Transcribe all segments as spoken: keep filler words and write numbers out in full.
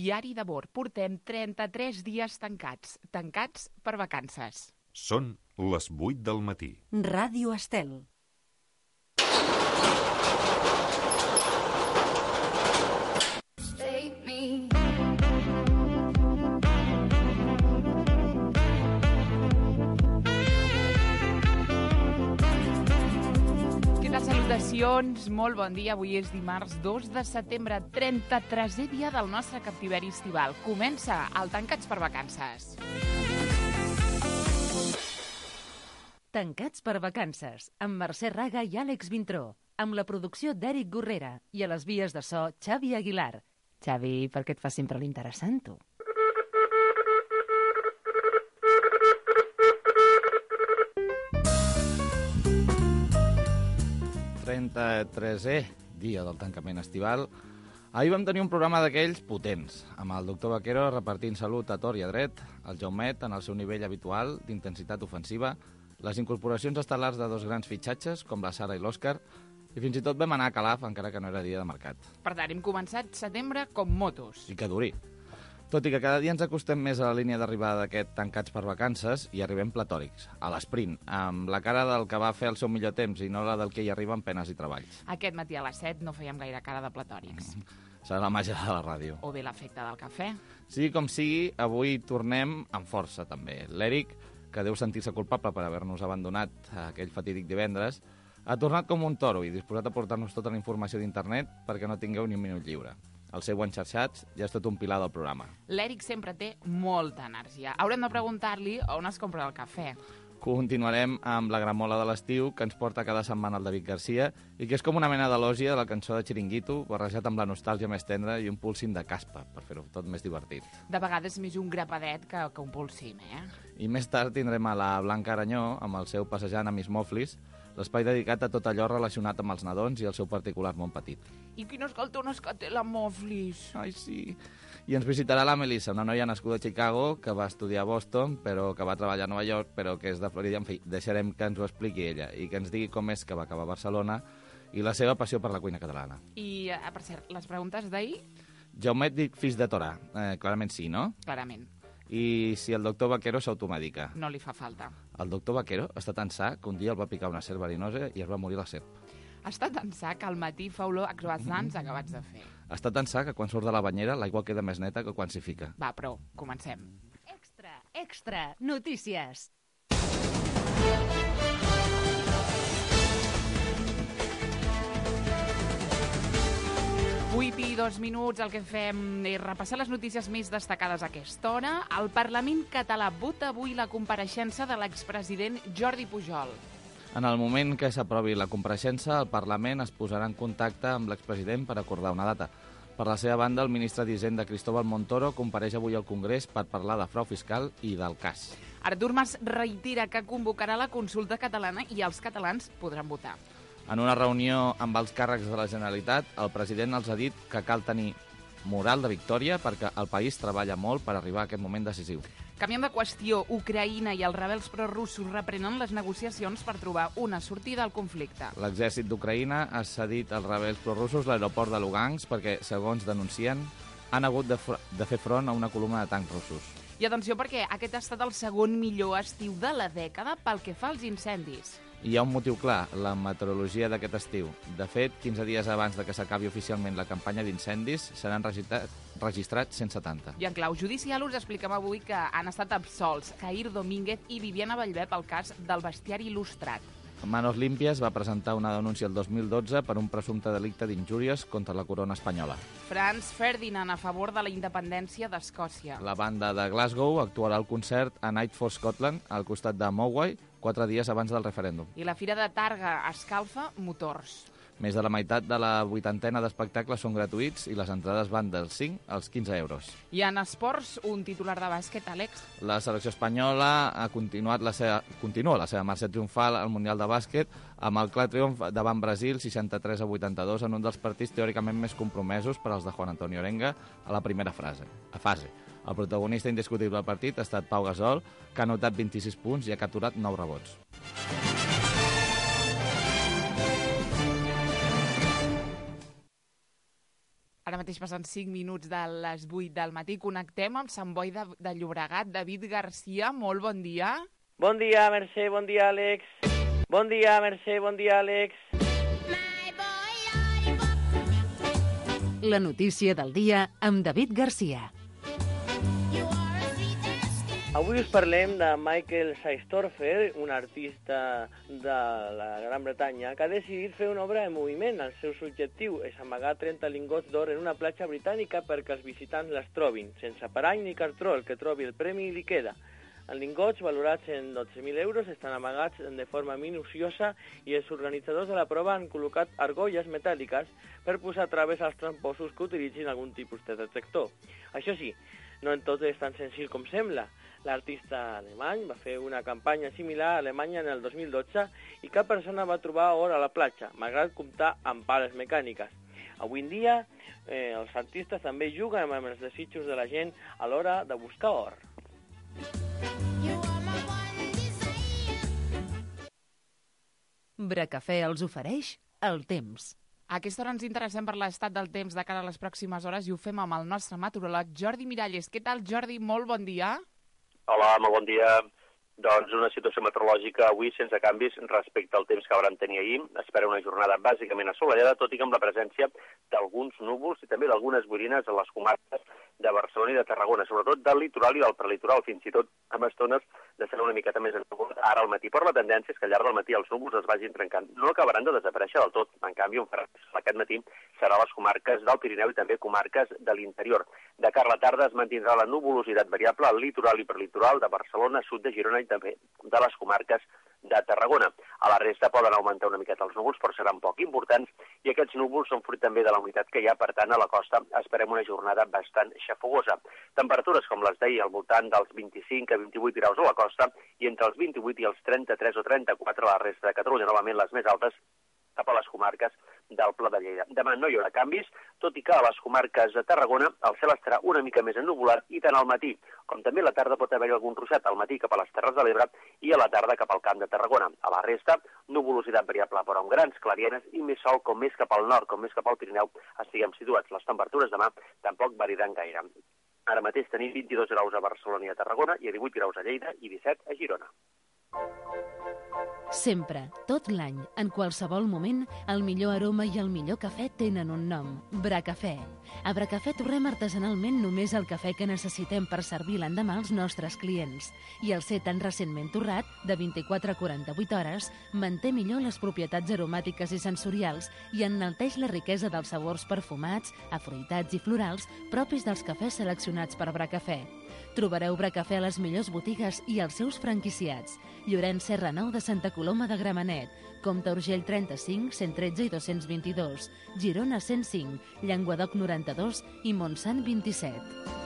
diari de bord. Portem trenta-tres dies tancats, tancats per vacances. Són les vuit del matí. Ràdio Estel. Salutacions, molt bon dia. Avui és dimarts dos de setembre, trenta-tresè dia del nostre captiveri estival. Comença el Tancats per Vacances. Tancats per Vacances, amb Mercè Raga i Àlex Vintró, amb la producció d'Eric Gorrera i a les vies de so Xavi Aguilar. Xavi, per què et fas sempre l'interessant, tu? trenta-tresè dia del tancament estival. Ahir vam tenir un programa d'aquells potents, amb el doctor Vaquero repartint salut a tort i a dret, el Jaumet en el seu nivell habitual d'intensitat ofensiva, les incorporacions estel·lars de dos grans fitxatges, com la Sara i l'Òscar, i fins i tot vam anar a Calaf, encara que no era dia de mercat. Per tant, hem començat setembre com motos. I que duri. Tot i que cada dia ens acostem més a la línia d'arribada d'aquest Tancats per Vacances i arribem platòrics, a l'esprint, amb la cara del que va fer el seu millor temps i no la del que hi arriba amb penes i treballs. Aquest matí a les set no fèiem gaire cara de platòrics. Serà la màgia de la ràdio. O bé l'efecte del cafè. Sí, com sigui, avui tornem amb força, també. L'Eric, que deu sentir-se culpable per haver-nos abandonat aquell fatídic divendres, ha tornat com un toro i disposat a portar-nos tota la informació d'internet perquè no tingueu ni un minut lliure. El seu enxarxats ja és tot un pilar del programa. L'Eric sempre té molta energia. Haurem de preguntar-li on es compra el cafè. Continuarem amb la gramola de l'estiu que ens porta cada setmana el David Garcia i que és com una mena d'elògia de la cançó de Chiringuito barrejat amb la nostàlgia més tendra i un pulsim de caspa per fer-ho tot més divertit. De vegades més un grapadet que, que un pulsim, eh? I més tard tindrem a la Blanca Aranyó amb el seu Passejant a Miss Moflis, l'espai dedicat a tot allò relacionat amb els nadons i el seu particular món petit. I quines caltones que té la Moflis! Ai, sí! I ens visitarà la Melissa, una noia nascuda a Chicago, que va estudiar a Boston, però que va treballar a Nova York, però que és de Florida. En fi, deixarem que ens ho expliqui ella i que ens digui com és que va acabar a Barcelona i la seva passió per la cuina catalana. I, eh, per cert, les preguntes d'ahir? Jaumet dic fills de Torà. Eh, clarament sí, no? Clarament. I si el doctor Vaquero s'automedica? No li fa falta. El doctor Vaquero està tan sa que un dia el va picar una serp verinosa i es va morir la serp. Està tan sa que al matí fa olor a croissants acabats de fer. Està tan sa que quan surt de la banyera l'aigua queda més neta que quan s'hi fica. Va, prou, comencem. Extra, extra, notícies. vuit i dos minuts, el que fem és repassar les notícies més destacades a aquesta hora. El Parlament català vota avui la compareixença de l'expresident Jordi Pujol. En el moment que s'aprovi la compareixença, el Parlament es posarà en contacte amb l'expresident per acordar una data. Per la seva banda, el ministre d'Hisenda Cristóbal Montoro compareix avui al Congrés per parlar de frau fiscal i del cas. Artur Mas reitera que convocarà la consulta catalana i els catalans podran votar. En una reunió amb els càrrecs de la Generalitat, el president els ha dit que cal tenir moral de victòria perquè el país treballa molt per arribar a aquest moment decisiu. Canviant de qüestió, Ucraïna i els rebels prorussos reprenen les negociacions per trobar una sortida al conflicte. L'exèrcit d'Ucraïna ha cedit als rebels prorussos l'aeroport de Lugansk perquè, segons denuncien, han hagut de, de fer front a una columna de tancs russos. I atenció perquè aquest ha estat el segon millor estiu de la dècada pel que fa als incendis. I hi ha un motiu clar, la meteorologia d'aquest estiu. De fet, quinze dies abans de que s'acabi oficialment la campanya d'incendis, seran registrats cent setanta. I en clau judicial us expliquem avui que han estat absolts Jair Domínguez i Viviana Ballbé pel cas del bestiari il·lustrat. Manos Limpias va presentar una denúncia el dos mil dotze per un presumpte delicte d'injúries contra la corona espanyola. Franz Ferdinand a favor de la independència d'Escòcia. La banda de Glasgow actuarà al concert a Night for Scotland, al costat de Mowbray, quatre dies abans del referèndum. I la Fira de Targa escalfa motors. Més de la meitat de la vuitantena d'espectacles són gratuïts i les entrades van dels cinc als quinze euros. I en esports, un titular de bàsquet, Àlex. La selecció espanyola ha continuat la seva, continua la seva marxa triomfal al Mundial de Bàsquet amb el clar triomf davant Brasil seixanta-tres a vuitanta-dos en un dels partits teòricament més compromesos per als de Juan Antonio Orenga a la primera frase, a fase. El protagonista indiscutible del partit ha estat Pau Gasol, que ha anotat vint-i-sis punts i ha capturat nou rebots. Ara mateix mateix passen cinc minuts de les vuit del matí. Connectem amb Sant Boi de, de Llobregat. David Garcia, molt bon dia. Bon dia, Mercè, bon dia, Àlex. Bon dia, Mercè, bon dia, Àlex. La notícia del dia amb David Garcia. Avui us parlem de Michael Seistorfer, un artista de la Gran Bretanya, que ha decidit fer una obra de moviment. El seu objectiu és amagar trenta lingots d'or en una platja britànica perquè els visitants les trobin. Sense parany ni cartró, el que trobi el premi li queda. Els lingots, valorats en dotze mil euros, estan amagats de forma minuciosa i els organitzadors de la prova han col·locat argolles metàl·liques per posar traves als tramposos que utilitzin algun tipus de detector. Això sí, no en tot és tan senzill com sembla. L'artista alemany va fer una campanya similar a Alemanya en el dos mil dotze i cap persona va trobar or a la platja, malgrat comptar amb pales mecàniques. Avui en dia, eh, els artistes també juguen amb els desitjos de la gent a l'hora de buscar or. Bracafè els ofereix el temps. A aquesta hora ens interessem per l'estat del temps de cara a les pròximes hores i ho fem amb el nostre meteoròleg Jordi Miralles. Què tal, Jordi? Molt bon dia. Hola, molt bon dia. Doncs una situació meteorològica avui sense canvis respecte al temps que vam tenir ahir. Espera una jornada bàsicament assolellada, tot i que amb la presència d'alguns núvols i també d'algunes boirines a les comarques de Barcelona i de Tarragona, sobretot del litoral i del prelitoral, fins i tot amb estones de ser una miqueta més ennubulat ara al matí. Però la tendència és que al llarg del matí els núvols es vagin trencant. No acabaran de desaparèixer del tot. En canvi, on farà aquest matí serà a les comarques del Pirineu i també comarques de l'interior. De cara a la tarda es mantindrà la nuvolositat variable al litoral i prelitoral de Barcelona, sud de Girona i també de les comarques de Tarragona. A la resta poden augmentar una miqueta els núvols, però seran poc importants, i aquests núvols són fruit també de la humitat que hi ha, per tant, a la costa esperem una jornada bastant xafogosa. Temperatures com les d'ahir, al voltant dels vint-i-cinc a vint-i-vuit graus a la costa, i entre els vint-i-vuit i els trenta-tres o trenta-quatre a la resta de Catalunya, novament les més altes cap a les comarques del Pla de Lleida. Demà no hi haurà canvis, tot i que a les comarques de Tarragona el cel estarà una mica més ennuvolat i tant al matí, com també a la tarda pot haver-hi algun ruixat al matí cap a les Terres de l'Ebre i a la tarda cap al Camp de Tarragona. A la resta, nuvolositat variable, però amb grans clarienes i més sol com més cap al nord, com més cap al Pirineu estiguem situats. Les temperatures demà tampoc variaran gaire. Ara mateix tenim vint-i-dos graus a Barcelona i a Tarragona i a divuit graus a Lleida i disset a Girona. Sempre, tot l'any, en qualsevol moment, el millor aroma i el millor cafè tenen un nom, Bracafè. A Bracafè torrem artesanalment només el cafè que necessitem per servir l'endemà als nostres clients. I el ser tan recentment torrat, de vint-i-quatre a quaranta-vuit hores, manté millor les propietats aromàtiques i sensorials i enalteix la riquesa dels sabors perfumats, afruitats i florals propis dels cafès seleccionats per Bracafè. Trobareu Bracafè a les millors botigues i als seus franquiciats. Llorenç Serra nou de Santa Coloma de Gramenet, Comte Urgell trenta-cinc, cent tretze i dos-cents vint-i-dos, Girona cent cinc, Llenguadoc noranta-dos i Montsant vint-i-set.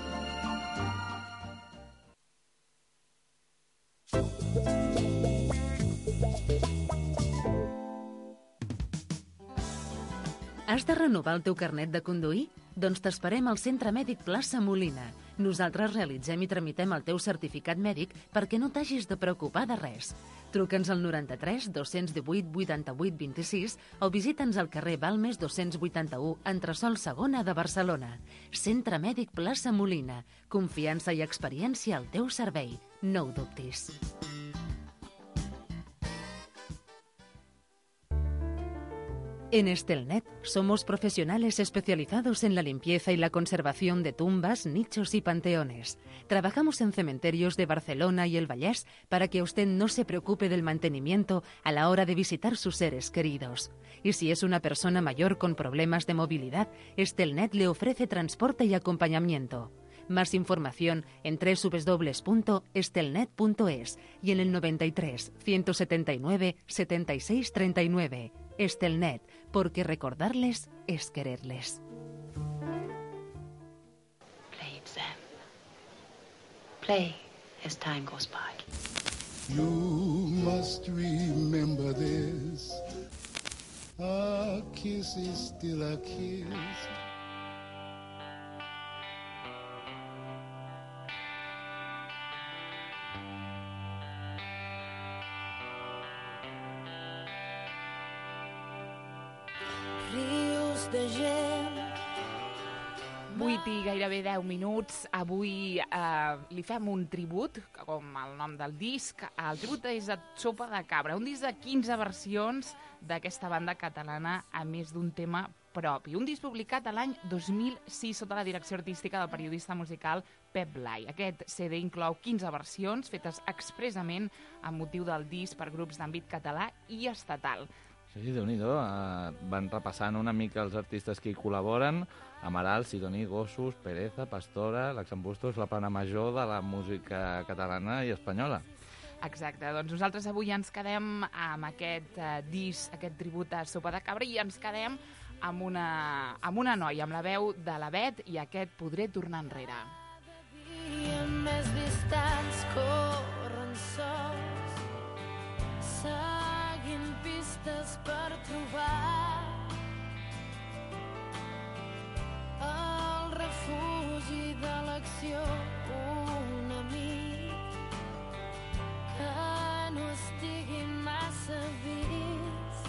Has de renovar el teu carnet de conduir? Doncs t'esperem al Centre Mèdic Plaça Molina. Nosaltres realitzem i tramitem el teu certificat mèdic perquè no t'hagis de preocupar de res. Truca'ns al noranta-tres dos-cents divuit vuitanta-vuit vint-i-sis o visita'ns al carrer Balmes dos-cents vuitanta-u, entresòl segona de Barcelona. Centre Mèdic Plaça Molina. Confiança i experiència al teu servei. No ho dubtis. En Estelnet somos profesionales especializados en la limpieza y la conservación de tumbas, nichos y panteones. Trabajamos en cementerios de Barcelona y el Vallès para que usted no se preocupe del mantenimiento a la hora de visitar sus seres queridos. Y si es una persona mayor con problemas de movilidad, Estelnet le ofrece transporte y acompañamiento. Más información en doble u doble u doble u punto estelnet punto es y en el noventa y tres, ciento setenta y nueve, setenta y seis treinta y nueve. Estelnet, porque recordarles es quererles. Play it, Sam. Play as time goes by. You must remember this. A kiss is still a kiss. Rius de gent vuit i gairebé deu minuts. Avui eh, li fem un tribut, com el nom del disc. El tribut és de Sopa de Cabra, un disc de quinze versions d'aquesta banda catalana, a més d'un tema propi. Un disc publicat l'any dos mil sis sota la direcció artística del periodista musical Pep Blai. Aquest C D inclou quinze versions fetes expressament amb motiu del disc per grups d'àmbit català i estatal. Sí, Déu-n'hi-do. Uh, van repassant una mica els artistes que hi col·laboren. Amaral, Sidoní, Gossos, Pereza, Pastora, l'Axambustos, la plana major de la música catalana i espanyola. Exacte, doncs nosaltres avui ens quedem amb aquest uh, disc, aquest tribut a Sopa de Cabra, i ens quedem amb una, amb una noia, amb la veu de la Bet i aquest Podré tornar enrere. Dia més distants corren sols, seguint pistes per trobar el refugi de l'acció, un amic que no estigui massa vist,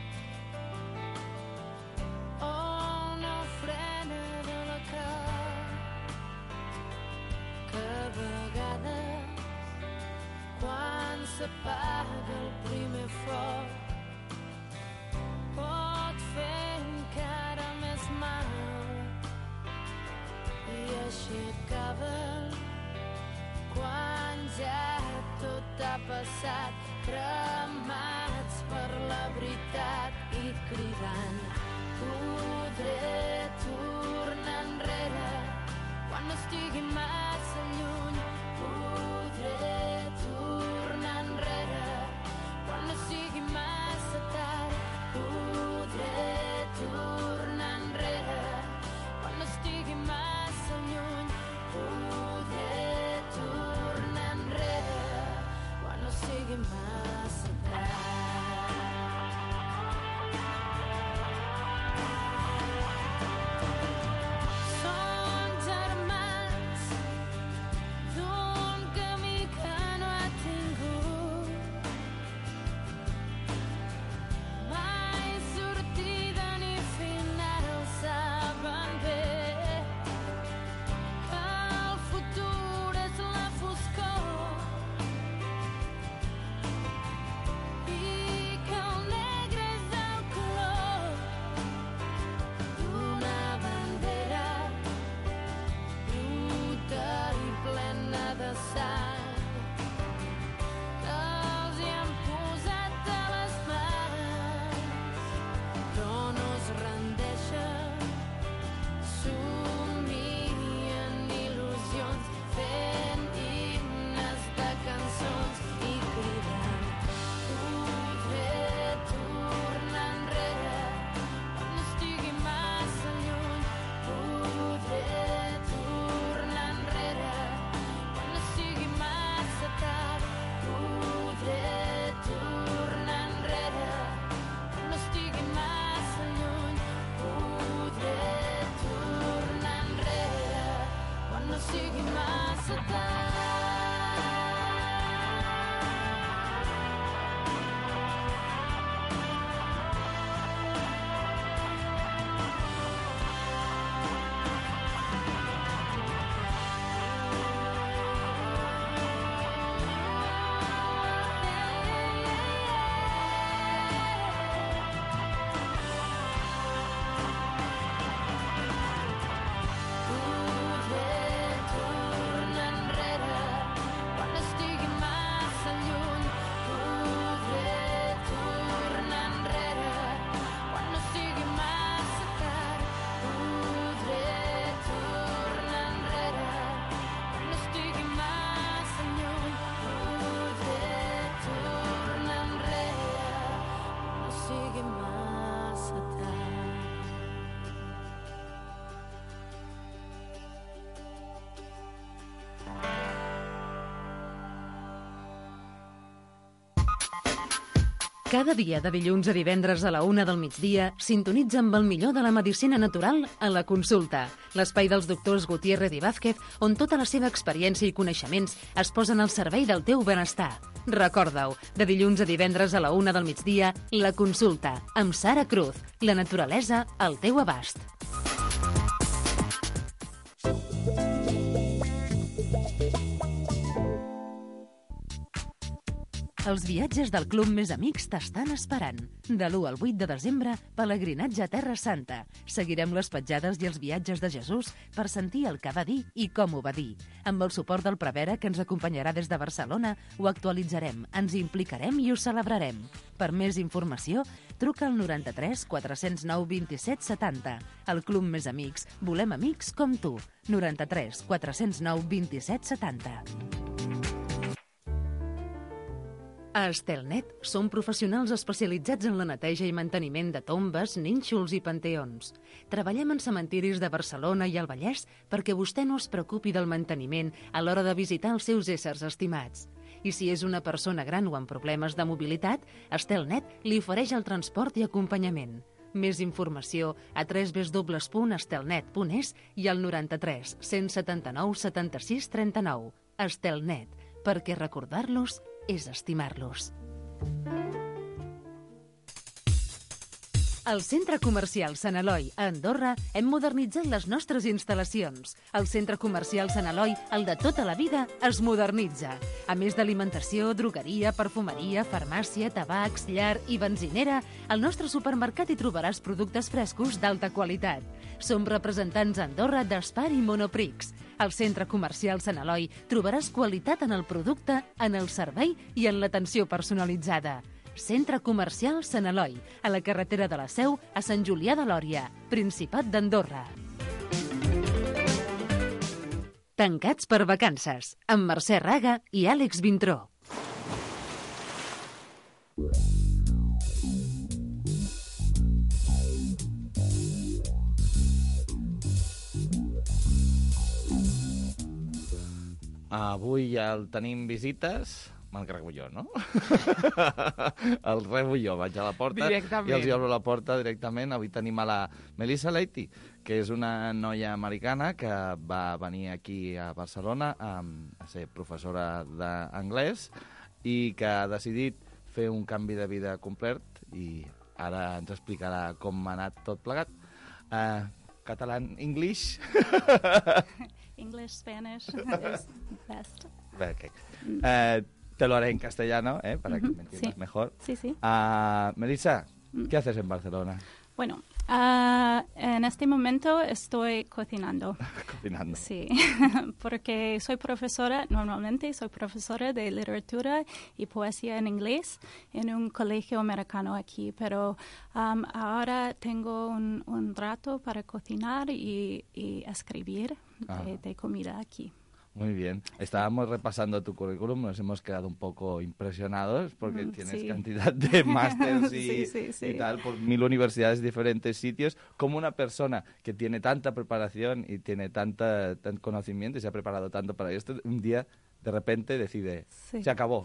o una ofrena de la cap, que a vegades quan s'apaga el primer foc pot fer encara més mal, i així acaba quan ja tot ha passat, cremats per la veritat i cridant podré tornar enrere quan no estigui massa lluny, podré tornar enrere quan no sigui massa tard, podré tornar enrere quan no estigui massa lluny, podré tornar enrere quan no sigui massa tard. Són germans d'un camí que no ha tingut mai sortida ni final, saben bé que el futur és la foscor i que el negre és el color d'una bandera bruta i plena de sang que els hi han posat a les mans, però no es rendeixen, somien il·lusions, fent himnes de cançons i cridant podré tornar enrere quan no estigui massa lluny, podré tornar enrere quan no sigui massa tard, podré tornar enrere quan no estigui massa lluny, podré tornar enrere quan no sigui massa tard. Podré tornar enrere quan no estigui massa lluny, podré tornar enrere quan no sigui massa tard, podré tornar enrere quan no estigui massa lluny, podré tornar enrere quan no sigui massa tard. Cada dia de dilluns a divendres a la una del migdia sintonitza amb el millor de la medicina natural a La Consulta, l'espai dels doctors Gutiérrez i Vázquez, on tota la seva experiència i coneixements es posen al servei del teu benestar. Recorda-ho, de dilluns a divendres a la una del migdia, La Consulta, amb Sara Cruz, la naturalesa al teu abast. Els viatges del Club Més Amics t'estan esperant. De l'u al vuit de desembre, pelegrinatge a Terra Santa. Seguirem les petjades i els viatges de Jesús per sentir el que va dir i com ho va dir. Amb el suport del Prevere, que ens acompanyarà des de Barcelona, ho actualitzarem, ens implicarem i ho celebrarem. Per més informació, truca al noranta-tres quatre zero nou vint set setanta. El Club Més Amics. Volem amics com tu. noranta-tres quatre zero nou vint set setanta. A Estelnet som professionals especialitzats en la neteja i manteniment de tombes, nínxols i panteons. Treballem en cementiris de Barcelona i el Vallès perquè vostè no es preocupi del manteniment a l'hora de visitar els seus éssers estimats. I si és una persona gran o amb problemes de mobilitat, Estelnet li ofereix el transport i acompanyament. Més informació a w w w punt estelnet punt es i al noranta-tres cent setanta-nou setanta-sis trenta-nou. Estelnet, perquè recordar-los és estimar-los. Al Centre Comercial Sant Eloi, a Andorra, hem modernitzat les nostres instal·lacions. El Centre Comercial Sant Eloi, el de tota la vida, es modernitza. A més d'alimentació, drogueria, perfumeria, farmàcia, tabacs, llar i benzinera, al nostre supermercat hi trobaràs productes frescos d'alta qualitat. Som representants a Andorra d'Espar i Monoprix. Al Centre Comercial Sant Eloi trobaràs qualitat en el producte, en el servei i en l'atenció personalitzada. Centre Comercial Sant Eloi, a la carretera de la Seu, a Sant Julià de Lòria, Principat d'Andorra. Tancats per vacances, amb Mercè Raga i Àlex Vintró. Avui el tenim visites... M'encarrego jo, no? El rebo jo, vaig a la porta directament. I els obro la porta directament. Avui tenim a la Melissa Leiti, que és una noia americana que va venir aquí a Barcelona a, a ser professora d'anglès i que ha decidit fer un canvi de vida complet i ara ens explicarà com ha anat tot plegat. Uh, Català, English? English, Spanish is best. Okay. Uh, Te lo haré en castellano, ¿eh? Para que Uh-huh, me entiendas sí. mejor. Sí, sí. Uh, Melissa, ¿qué haces en Barcelona? Bueno, ah, en este momento estoy cocinando. Cocinando. Sí, porque soy profesora, normalmente soy profesora de literatura y poesía en inglés en un colegio americano aquí, pero um, ahora tengo un, un rato para cocinar y, y escribir Ah. de, de comida aquí. Muy bien. Estábamos repasando tu currículum, nos hemos quedado un poco impresionados porque Mm, tienes sí. cantidad de másters y, Sí, sí, sí. y tal por mil universidades, diferentes sitios. Como una persona que tiene tanta preparación y tiene tanta, tan conocimiento y se ha preparado tanto para esto, un día de repente decide, Sí. se acabó.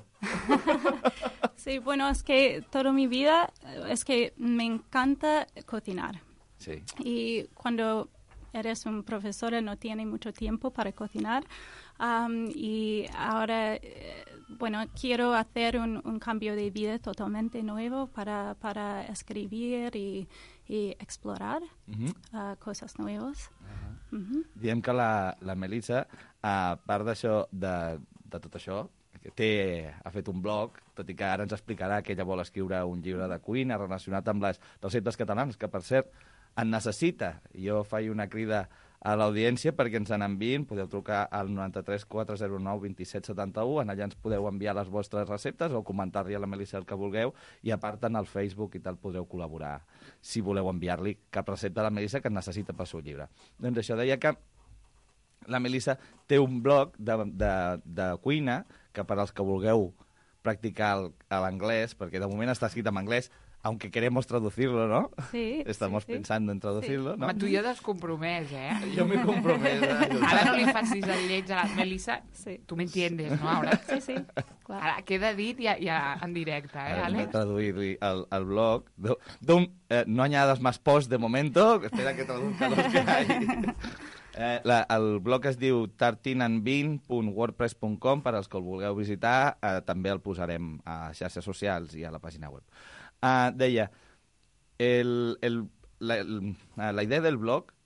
Sí, bueno, es que toda mi vida eh, es que me encanta cocinar. Sí. Y cuando eres un profesor no tienes mucho tiempo para cocinar. Um, y ahora, eh, bueno, quiero hacer un, un cambio de vida totalmente nuevo para, para escribir y, y explorar Mhm. uh, cosas nuevas. Mhm. Diem que la, la Melissa, a part d'això, de, de tot això, que té, ha fet un blog, tot i que ara ens explicarà que ella vol escriure un llibre de cuina relacionat amb les receptes catalanes, que per cert en necessita. Jo faig una crida a l'audiència perquè ens n'enviïn. Podeu trucar al noranta-tres quatre zero nou vint set setanta-u. En allà ens podeu enviar les vostres receptes o comentar-li a la Melissa el que vulgueu. I a part, en el Facebook i tal, podreu col·laborar si voleu enviar-li cap recepta a la Melissa que necessita pel seu llibre. Doncs això, deia que la Melissa té un blog de, de, de cuina que per als que vulgueu practicar el- l'anglès, perquè de moment està escrit en anglès, aunque queremos traducirlo, ¿no? Sí, Estamos sí, sí. pensando en traducirlo, ¿no? Home, tu ja t'has compromès, eh? Jo m'he compromès. Eh? Ara no li facis el lleig a la Melissa. Sí. Tu m'entiendes, no? Ahora, Sí, sí, claro. ara queda dit ja, ja en directe, eh, Ara hem de Àlex? traduir el, el blog. Do- Dum, eh, no añadas más posts de momento. Espera que traduzca los que hay. Eh, la, el blog es diu tartinandvin punt wordpress punt com. Per als que el vulgueu visitar, eh, també el posarem a xarxes socials i a la pàgina web. Uh, deia, el, el, la, el, la idea del blog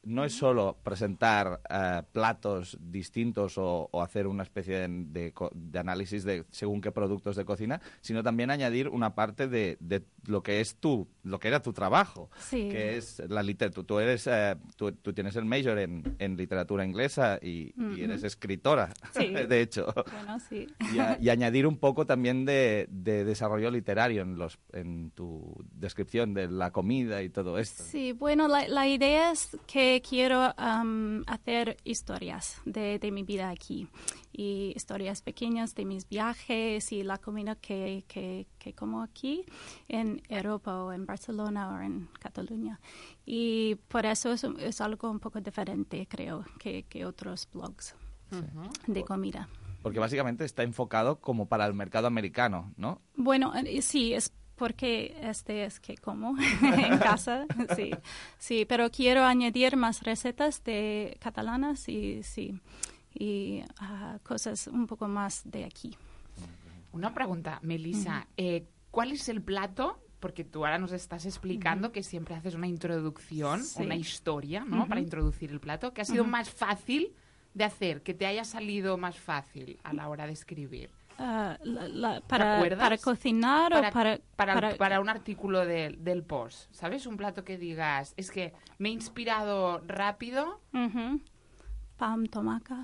no es solo presentar uh, platos distintos o, o hacer una especie de, de, de análisis de según qué productos de cocina, sino también añadir una parte de, de lo que es tu, lo que era tu trabajo, sí. que es la literatura. Tú eres, uh, tú, tú tienes el major en, en literatura inglesa y, uh-huh. y eres escritora, sí. de hecho. Bueno, sí. Y, a, y añadir un poco también de, de desarrollo literario en los, en tu descripción de la comida y todo esto. Sí, bueno, la, la idea es que quiero um, hacer historias de, de mi vida aquí y historias pequeñas de mis viajes y la comida que, que, que como aquí en Europa o en Barcelona o en Cataluña. Y por eso es, es algo un poco diferente, creo, que, que otros blogs sí. de comida. Porque básicamente está enfocado como para el mercado americano, ¿no? Bueno, sí, es porque este es que como en casa, sí, sí, pero quiero añadir más recetas de catalanas y sí, y uh, cosas un poco más de aquí. Una pregunta, Melissa, uh-huh. eh, ¿cuál es el plato? Porque tú ahora nos estás explicando uh-huh. que siempre haces una introducción, sí. una historia, ¿no? Uh-huh. Para introducir el plato, que ha sido uh-huh. más fácil de hacer, que te haya salido más fácil a la hora de escribir. Uh, la, la, para, para cocinar para, o para... Para, para... para un artículo de, del post, ¿sabes? Un plato que digas, es que me he inspirado rápido. Uh-huh. Pan tomaca.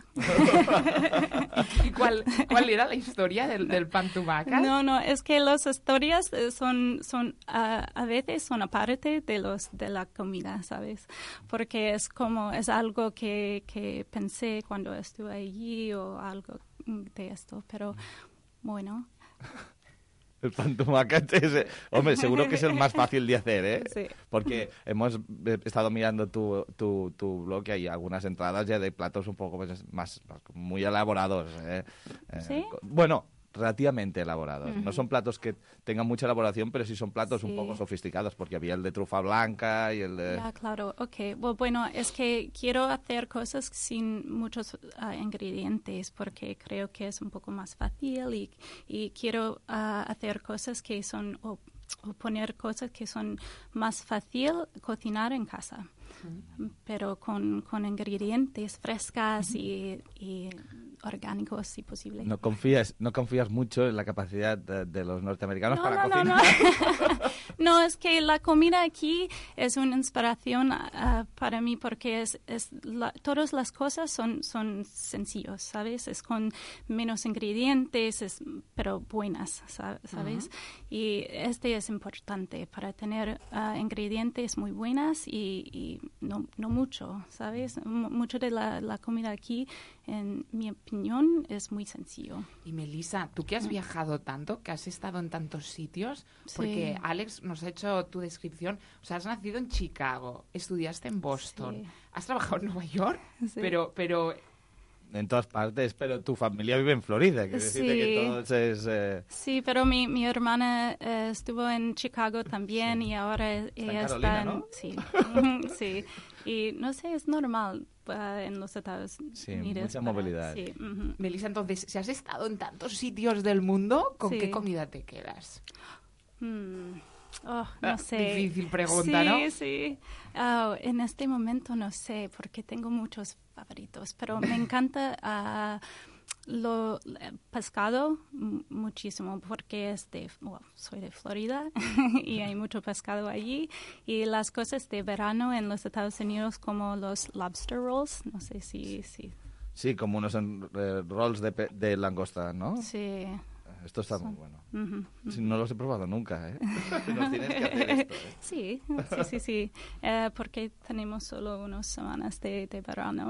¿Y cuál, cuál era la historia del, del pan tomaca? No, no, es que las historias son, son uh, a veces son aparte de los de la comida, ¿sabes? Porque es como, es algo que, que pensé cuando estuve allí o algo de esto, pero bueno. El pan tomacate es, hombre, seguro que es el más fácil de hacer, ¿eh? Sí. Porque hemos estado mirando tu, tu, tu blog y hay algunas entradas ya de platos un poco más, más muy elaborados, ¿eh? ¿Sí? Eh, bueno, relativamente elaborados. Uh-huh. No son platos que tengan mucha elaboración, pero sí son platos sí. un poco sofisticados, porque había el de trufa blanca y el de... Ya, claro, ok. Well, bueno, es que quiero hacer cosas sin muchos uh, ingredientes, porque creo que es un poco más fácil y, y quiero uh, hacer cosas que son, o, o poner cosas que son más fácil cocinar en casa, uh-huh. pero con, con ingredientes frescas uh-huh. y... y orgánicos, si posible. No confías, no confías mucho en la capacidad de, de los norteamericanos no, para no, cocinar. No, no. No, es que la comida aquí es una inspiración uh, para mí porque es, es la, todas las cosas son, son sencillos, ¿sabes? Es con menos ingredientes, es, pero buenas, ¿sabes? Uh-huh. Y este es importante para tener uh, ingredientes muy buenas y, y no, no mucho, ¿sabes? M- mucho de la, la comida aquí, en mi opinión, es muy sencillo. Y Melissa, tú que has viajado tanto, que has estado en tantos sitios, porque sí. Alex nos ha hecho tu descripción, o sea, has nacido en Chicago, estudiaste en Boston, sí. has trabajado en Nueva York, sí. pero, pero... En todas partes, pero tu familia vive en Florida, que sí. decirte que todo es... Eh... Sí, pero mi, mi hermana eh, estuvo en Chicago también sí. y ahora está ella en Carolina, está en... ¿no? Sí, sí. Y no sé, es normal uh, en los Estados sí, Unidos. Mucha para, movilidad. Sí. Uh-huh. Melissa, entonces, si has estado en tantos sitios del mundo, ¿con sí. qué comida te quedas? Hmm. Oh, no ah, sé. Difícil pregunta, sí, ¿no? Sí, sí. Oh, en este momento no sé, porque tengo muchos favoritos, pero me encanta uh, lo pescado m- muchísimo, porque es de, well, soy de Florida y hay mucho pescado allí. Y las cosas de verano en los Estados Unidos, como los lobster rolls, no sé si... si sí, como unos en, eh, rolls de, pe- de langosta, ¿no? Sí. Esto está Son... muy bueno. Uh-huh, uh-huh. Sí, no los he probado nunca, ¿eh? Nos tienes que hacer esto, ¿eh? Sí, sí, sí, sí. Eh, porque tenemos solo unas semanas de, de verano.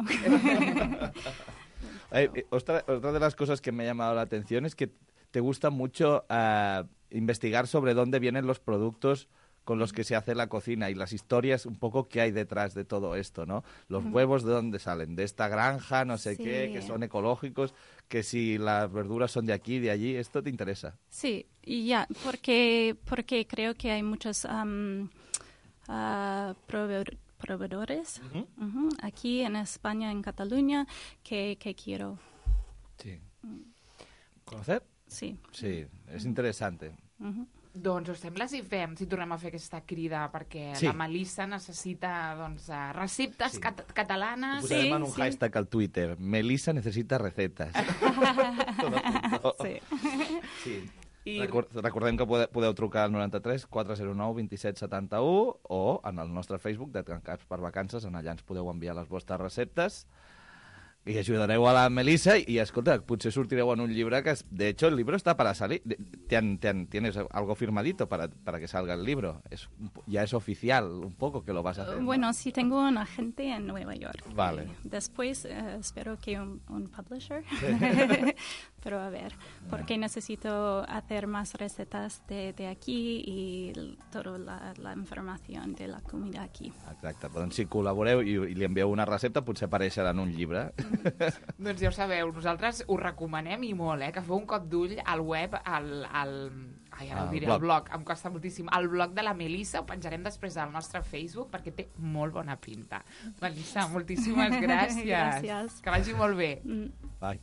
eh, eh, otra, otra de las cosas que me ha llamado la atención es que te gusta mucho uh, investigar sobre dónde vienen los productos con los que se hace la cocina y las historias un poco que hay detrás de todo esto, ¿no? Los uh-huh. huevos, ¿de dónde salen? De esta granja, no sé sí. qué, que son ecológicos, que si las verduras son de aquí, de allí, ¿esto te interesa? Sí, y ya, porque, porque creo que hay muchos um, uh, proveedores proveedores uh-huh. Uh-huh, aquí en España, en Cataluña, que, que quiero. Sí. ¿Conocer? Sí. Sí, es interesante. Uh-huh. Doncs us sembla si fem, si tornem a fer aquesta crida, perquè Sí. la Melissa necessita doncs, eh, receptes Sí. cat catalanes. Posarem en un hashtag al Twitter. Melissa necesita recetes. Sí. Sí. I- Record, recordem que podeu, podeu trucar al noranta-tres quatre zero nou vint set setanta u o en el nostre Facebook de Tancats per Vacances, en allà ens podeu enviar les vostres receptes i ajudareu a la Melissa i, escolta, potser sortireu en un llibre que, es- de hecho, el libro está para salir. Te han, te han, ¿Tienes algo firmadito para, para que salga el libro? Es, un po- ya es oficial un poco que lo vas a hacer. ¿no? Bueno, sí tengo un agente en Nueva York. Vale. Y después eh, espero que un, un publisher. Pero a ver, porque necesito hacer más recetas de, de aquí y l- toda la, la información de la comida aquí. Exacte, doncs si col·laboreu i, i li envieu una recepta potser apareixerà en un llibre. Doncs ja ho sabeu, nosaltres us recomanem i molt, eh, que feu un cop d'ull al web, al... al ai, ara Al ho diré, blog. al blog, em costa moltíssim. El blog de la Melissa ho penjarem després al nostre Facebook perquè té molt bona pinta. Melissa, moltíssimes gràcies. Gràcies. Que vagi molt bé. Mm. Bye.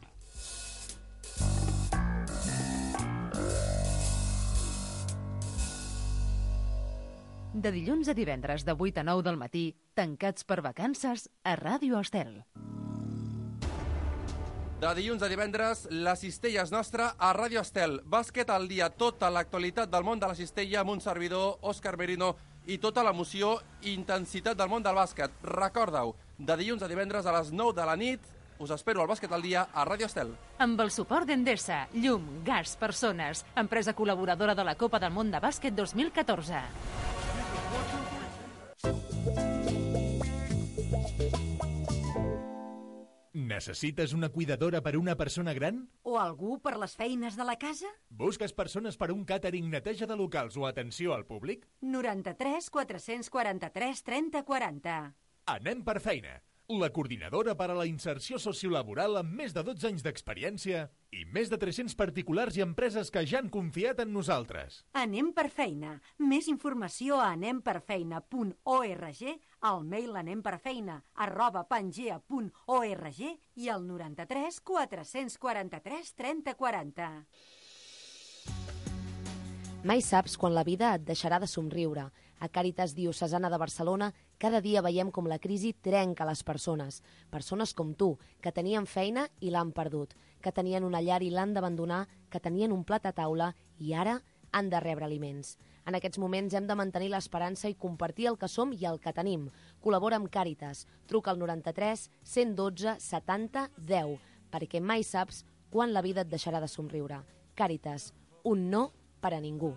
De dilluns a divendres de vuit a nou del matí, tancats per vacances a Ràdio Estel. De dilluns a divendres, la cistella és nostra a Ràdio Estel. Bàsquet al dia, tota l'actualitat del món de la cistella amb un servidor, Òscar Merino, i tota l'emoció i intensitat del món del bàsquet. Recorda-ho, de dilluns a divendres a les nou de la nit, us espero al Bàsquet al dia a Ràdio Estel. Amb el suport d'Endesa, llum, gas, persones, empresa col·laboradora de la Copa del Món de Bàsquet dos mil catorze. Necessites una cuidadora per a una persona gran? O algú per les feines de la casa? Busques persones per a un càtering, neteja de locals o atenció al públic? noranta-tres quatre-cents quaranta-tres trenta quaranta. Anem per feina. La coordinadora per a la inserció sociolaboral amb més de dotze anys d'experiència i més de tres-cents particulars i empreses que ja han confiat en nosaltres. Anem per feina. Més informació a anemperfeina punt org, al mail anemperfeina arroba pangea punt org i al noranta-tres quatre-cents quaranta-tres trenta quaranta. Mai saps quan la vida et deixarà de somriure. A Càritas Diocesana de Barcelona cada dia veiem com la crisi trenca les persones. Persones com tu, que tenien feina i l'han perdut, que tenien una llar i l'han d'abandonar, que tenien un plat a taula i ara han de rebre aliments. En aquests moments hem de mantenir l'esperança i compartir el que som i el que tenim. Col·labora amb Càritas. Truca al noranta-tres cent dotze setanta deu, perquè mai saps quan la vida et deixarà de somriure. Càritas, un no per a ningú.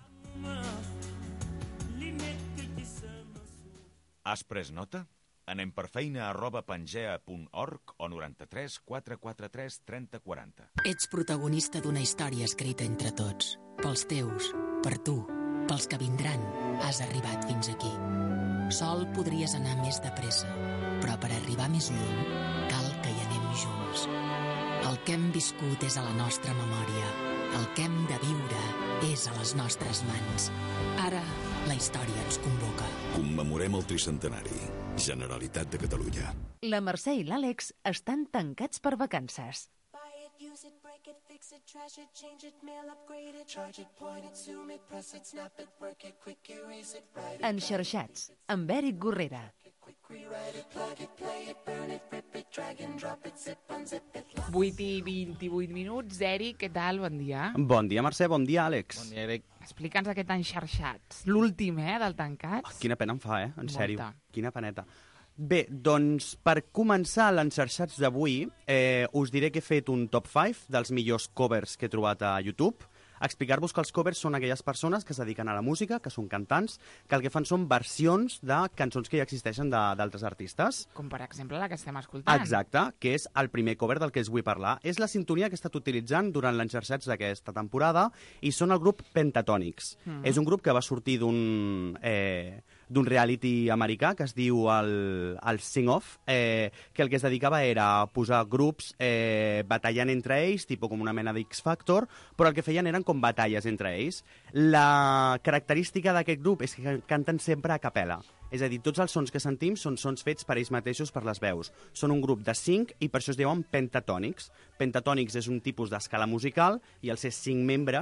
Has pres nota? Anem per feina arroba pangea punt org o noranta-tres quatre quatre tres trenta quaranta. Ets protagonista d'una història escrita entre tots. Pels teus, per tu, pels que vindran, has arribat fins aquí. Sol podries anar més de pressa, però per arribar més lluny cal que hi anem junts. El que hem viscut és a la nostra memòria. El que hem de viure és a les nostres mans. Ara, la història ens convoca. Commemorem el tricentenari. Generalitat de Catalunya. La Mercè i l'Àlex estan tancats per vacances. Use it, break it, fix it, trash it, change it, mail, upgrade it, charge it, point it, zoom it, press it, snap it, work it, quick erase it, write it, Enxarxats, amb Eric Gorrera. rewrite it, plug it, play it, burn it, rip it, drag and drop it, zip, unzip it, lock vuit i vint-i-vuit minuts. Eric, què tal? Bon dia. Bon dia, Mercè, bon dia, Àlex. Bon dia, Eric. Explica'ns aquest Enxarxats. L'últim, eh, del Tancats. Quina pena em fa, eh? En Molta. sèrio. Quina peneta. Bé, doncs, per començar l'Enxarxats d'avui, eh, us diré que he fet un top cinc dels millors covers que he trobat a YouTube. Explicar-vos que els covers són aquelles persones que es dediquen a la música, que són cantants, que el que fan són versions de cançons que ja existeixen de- d'altres artistes. Com, per exemple, la que estem escoltant. Exacte, que és el primer cover del que us vull parlar. És la sintonia que he estat utilitzant durant l'Enxarxats d'aquesta temporada i són el grup Pentatonix. Mm. És un grup que va sortir d'un eh, d'un reality americà que es diu el, el Sing Off, eh, que el que es dedicava era a posar grups eh, batallant entre ells, tipus com una mena d'X Factor, però el que feien eren com batalles entre ells. La característica d'aquest grup és que canten sempre a capella. És a dir, tots els sons que sentim són sons fets per ells mateixos, per les veus. Són un grup de cinc i per això es diuen Pentatonix. Pentatonix és un tipus d'escala musical i els seus cinc membres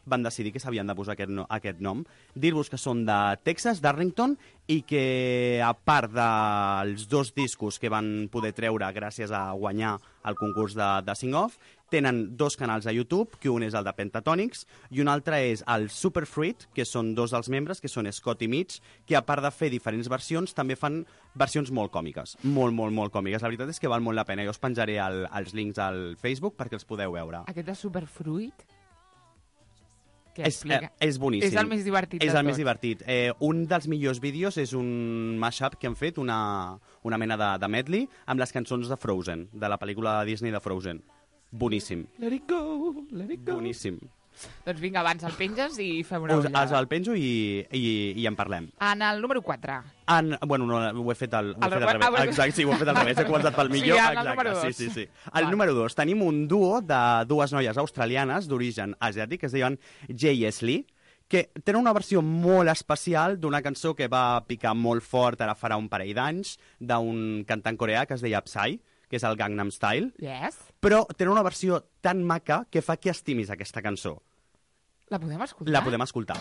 van decidir que s'havien de posar aquest, no, aquest nom. Dir-vos que són de Texas, d'Arlington, i que a part dels dos discos que van poder treure gràcies a guanyar el concurs de, de Sing Off, tenen dos canals a YouTube, que un és el de Pentatonix i un altre és el Superfruit, que són dos dels membres, que són Scott i Mitch, que a part de fer diferents versions, també fan versions molt còmiques, molt, molt, molt còmiques. La veritat és que val molt la pena. Jo us penjaré el, els links al Facebook perquè els podeu veure. Aquest de Superfruit? És, eh, és boníssim. És el més divertit de És el tots. més divertit. Eh, un dels millors vídeos és un mashup que han fet, una, una mena de, de medley, amb les cançons de Frozen, de la pel·lícula de Disney de Frozen. Boníssim. Let it go, let it go. Boníssim. Doncs vinga, abans el penges i fem una Us, ullada. els el penjo i, i, i en parlem. En el número quatre. En, bueno, no, ho he fet al, ho he Al fet al revés. revés. Ah, bueno. Exacte, sí, ho he fet al revés. He començat pel Sí, millor. en el Exacte, número dos. sí, sí, sí. Al número dos tenim un duo de dues noies australianes d'origen asiàtic que es diuen J S Lee, que tenen una versió molt especial d'una cançó que va picar molt fort ara farà un parell d'anys, d'un cantant coreà que es deia Psy, que és el Gangnam Style, Yes. però tenen una versió tan maca que fa que estimis aquesta cançó. La podem escoltar? La podem escoltar.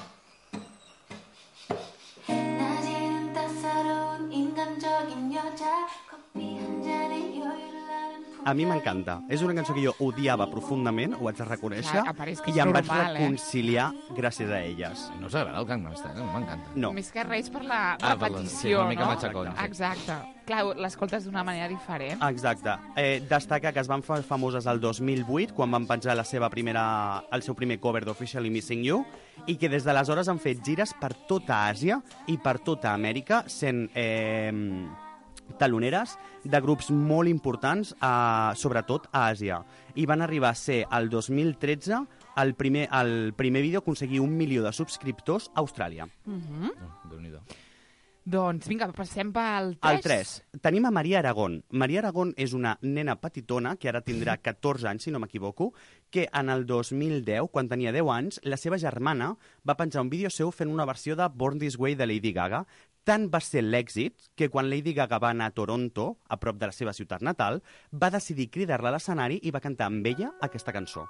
낮에는 따사로운 인간적인 여자 커피 한 잔에 여유를 나는 A mi m'encanta. És una cançó que jo odiava profundament, ho haig de reconèixer, Clar, a part és que és i em vaig normal, eh? reconciliar gràcies a elles. No us agrada el Gangnam Style? M'encanta. No. Més que res per la Ah, per la- repetició, sí, una mica no? matxacón, sí. Exacte. Clar, l'escoltes d'una manera diferent. Exacte. Eh, destaca que es van fer famoses el dos mil vuit, quan van penjar la seva primera, el seu primer cover d'Officially Missing You, i que des d'aleshores han fet gires per tota Àsia i per tota Amèrica, sent eh, taloneres de grups molt importants, eh, sobretot a Àsia. I van arribar a ser, el dos mil tretze, el primer, el primer vídeo a aconseguir un milió de subscriptors a Austràlia. Mhm. Déu-n'hi-do. Doncs vinga, passem pel tres. El tres. Tenim a Maria Aragón. Maria Aragón és una nena petitona, que ara tindrà catorze anys, si no m'equivoco, que en el dos mil deu, quan tenia deu anys, la seva germana va penjar un vídeo seu fent una versió de Born This Way de Lady Gaga. Tant va ser l'èxit que quan Lady Gaga va anar a Toronto, a prop de la seva ciutat natal, va decidir cridar-la a l'escenari i va cantar amb ella aquesta cançó.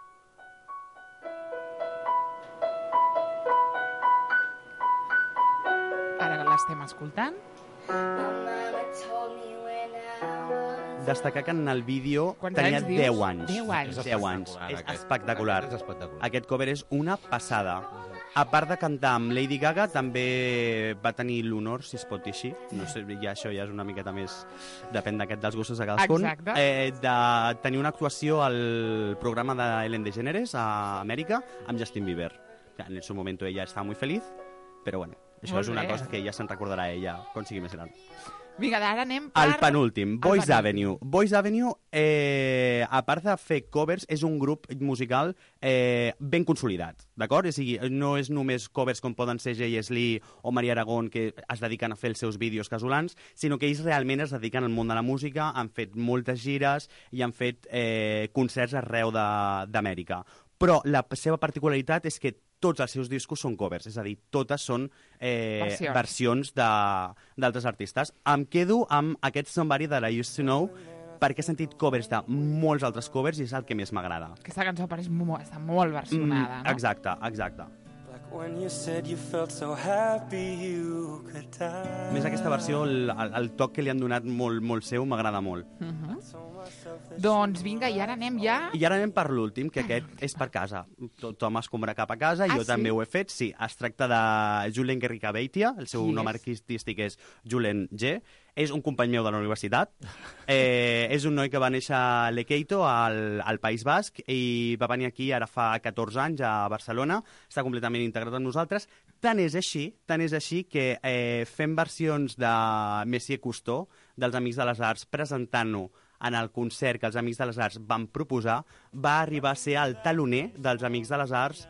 Ara l'estem escoltant. Destacar que en el vídeo Quants tenia anys dius? deu anys. deu anys. deu anys. espectacular, És aquest. espectacular. Aquest és espectacular. Aquest cover és una passada. A part de cantar amb Lady Gaga, també va tenir l'honor, si es pot dir així, no sé, ja això ja és una miqueta més... Depèn d'aquest dels gustos de cadascun. Exacte. Eh, de tenir una actuació al programa de Ellen DeGeneres a Amèrica amb Justin Bieber. En el seu moment ella estava molt feliç, però bueno, això Molt és una bé. cosa que ella se'n recordarà a ella quan sigui més gran. Vinga, ara anem per... El penúltim, Boys penúltim. Avenue. Boys Avenue, eh, a part de fer covers, és un grup musical eh, ben consolidat, d'acord? És a dir, no és només covers com poden ser J S Lee o Maria Aragón, que es dediquen a fer els seus vídeos casolans, sinó que ells realment es dediquen al món de la música, han fet moltes gires i han fet eh, concerts arreu de- d'Amèrica. Però la seva particularitat és que tots els seus discos són covers, és a dir, totes són eh, Versions. versions de- d'altres artistes. Em quedo amb aquest Somebody That I Used to Know perquè he sentit covers de molts altres covers i és el que més m'agrada. Aquesta cançó pareix mo està molt versionada, Mm, no? exacte, exacte. When you said you felt so happy you could die. Més aquesta versió, el, el, el toc que li han donat molt, molt seu m'agrada molt. Mhm. Doncs vinga, i ara anem ja... I ara anem per l'últim, que aquest és per casa. Tothom escombra cap a casa, Ah, jo sí? també ho he fet. Sí, es tracta de Julen Guerricabeitia, el seu Qui nom és? artístic és Julen G. És un company meu de la universitat. Eh, és un noi que va néixer a Lequeito, al, al País Basc, i va venir aquí ara fa catorze anys a Barcelona. Està completament integrat amb nosaltres. Tant és així, tant és així que eh, fem versions de Messier Cousteau, dels Amics de les Arts, presentant-ho en el concert que els Amics de les Arts van proposar, va arribar a ser el taloner dels Amics de les Arts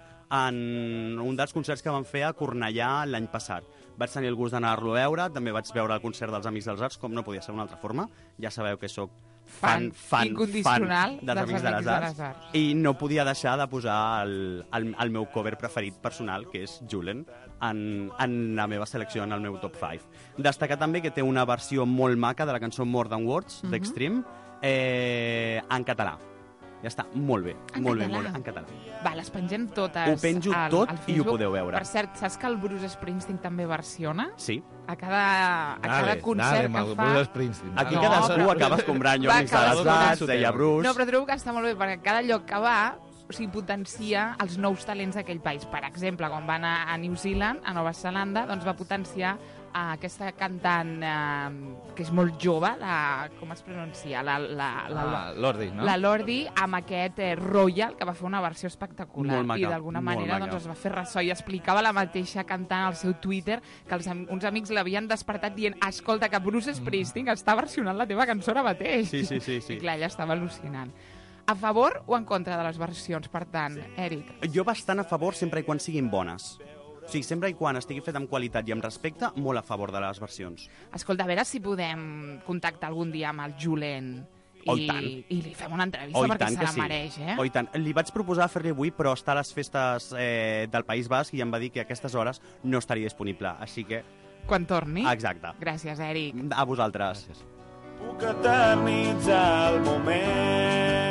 en un dels concerts que van fer a Cornellà l'any passat. Vaig tenir el gust d'anar-lo a veure, també vaig veure el concert dels Amics dels Arts, com no podia ser d'una altra forma. Ja sabeu que sóc fan, Fan fan, incondicional fan dels Amics de les Arts. Arts. I no podia deixar de posar el, el, el meu cover preferit personal, que és Julen, en, en la meva selecció, en el meu top cinc. Destacar també que té una versió molt maca de la cançó More Than Words, Mhm. d'Extreme, eh, en català. Ja està, molt bé, En molt bé, català? molt bé, en català. Va, les pengem totes. Ho penjo al, tot al i ho Facebook. podeu veure. Per cert, saps que el Bruce Springsteen també versiona? Sí. A cada, a cada Dale, concert dale, amb que el fa... Bruce Springsteen. Aquí No, cadascú però- acaba escombrant Va Jordi acabar Salazar, deia Bruce... No, però trobo que està molt bé, perquè cada lloc que va o sigui, potencia els nous talents d'aquell país. Per exemple, quan va anar a New Zealand, a Nova Zelanda, doncs va potenciar a aquesta cantant eh, que és molt jove, la, com es pronuncia? La, la, la, Ah, Lordi, no? La Lordi, amb aquest eh, Royal, que va fer una versió espectacular. Molt maca, I d'alguna molt manera maca. doncs, es va fer ressò i explicava la mateixa cantant al seu Twitter que els, am- uns amics l'havien despertat dient escolta, que Bruce Springsteen està versionant la teva cançó ara mateix. Sí, sí, sí, sí. I clar, ella estava al·lucinant. A favor o en contra de les versions, per tant, Eric? Jo bastant a favor sempre i quan siguin bones. O sigui, sempre i quan estigui fet amb qualitat i amb respecte, molt a favor de les versions. Escolta, a veure si podem contactar algun dia amb el Julen i, Oh, i tant. i li fem una entrevista Oh, i perquè tant se que la sí. mereix, eh? Oh, i tant. Li vaig proposar fer-li avui, però està a les festes eh, del País Basc i em va dir que a aquestes hores no estaria disponible. Així que... Quan torni? Exacte. Gràcies, Eric. A vosaltres. Gràcies. Puc eternitzar el moment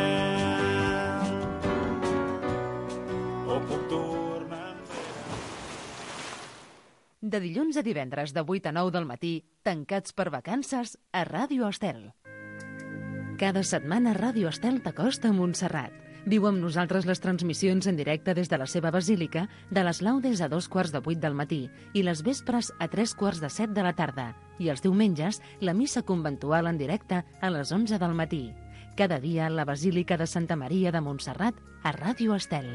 o puc tornar... De dilluns a divendres de vuit a nou del matí, tancats per vacances a Ràdio Estel. Cada setmana Ràdio Estel t'acosta a Montserrat. Viu amb nosaltres les transmissions en directe des de la seva basílica de les laudes a dos quarts de vuit del matí i les vespres a tres quarts de set de la tarda. I els diumenges, la missa conventual en directe a les onze del matí. Cada dia la Basílica de Santa Maria de Montserrat a Ràdio Estel.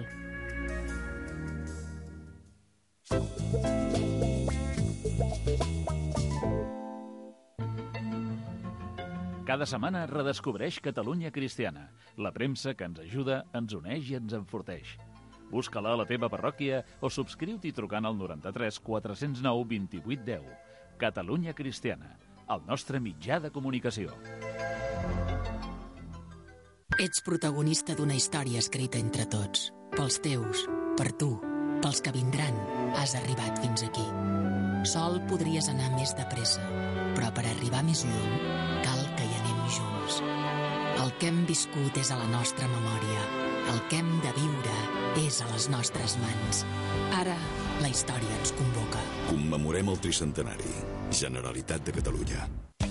Cada setmana redescobreix Catalunya Cristiana, la premsa que ens ajuda, ens uneix i ens enforteix. Busca-la a la teva parròquia o subscriu-t'hi trucant al noranta-tres quatre cents nou vint-i-vuit deu. Catalunya Cristiana, el nostre mitjà de comunicació. Ets protagonista d'una història escrita entre tots. Pels teus, per tu, pels que vindran, has arribat fins aquí. Sol podries anar més de pressa, però per arribar més lluny cal que hi anem junts. El que hem viscut és a la nostra memòria. El que hem de viure és a les nostres mans. Ara, la història ens convoca. Commemorem el tricentenari. Generalitat de Catalunya.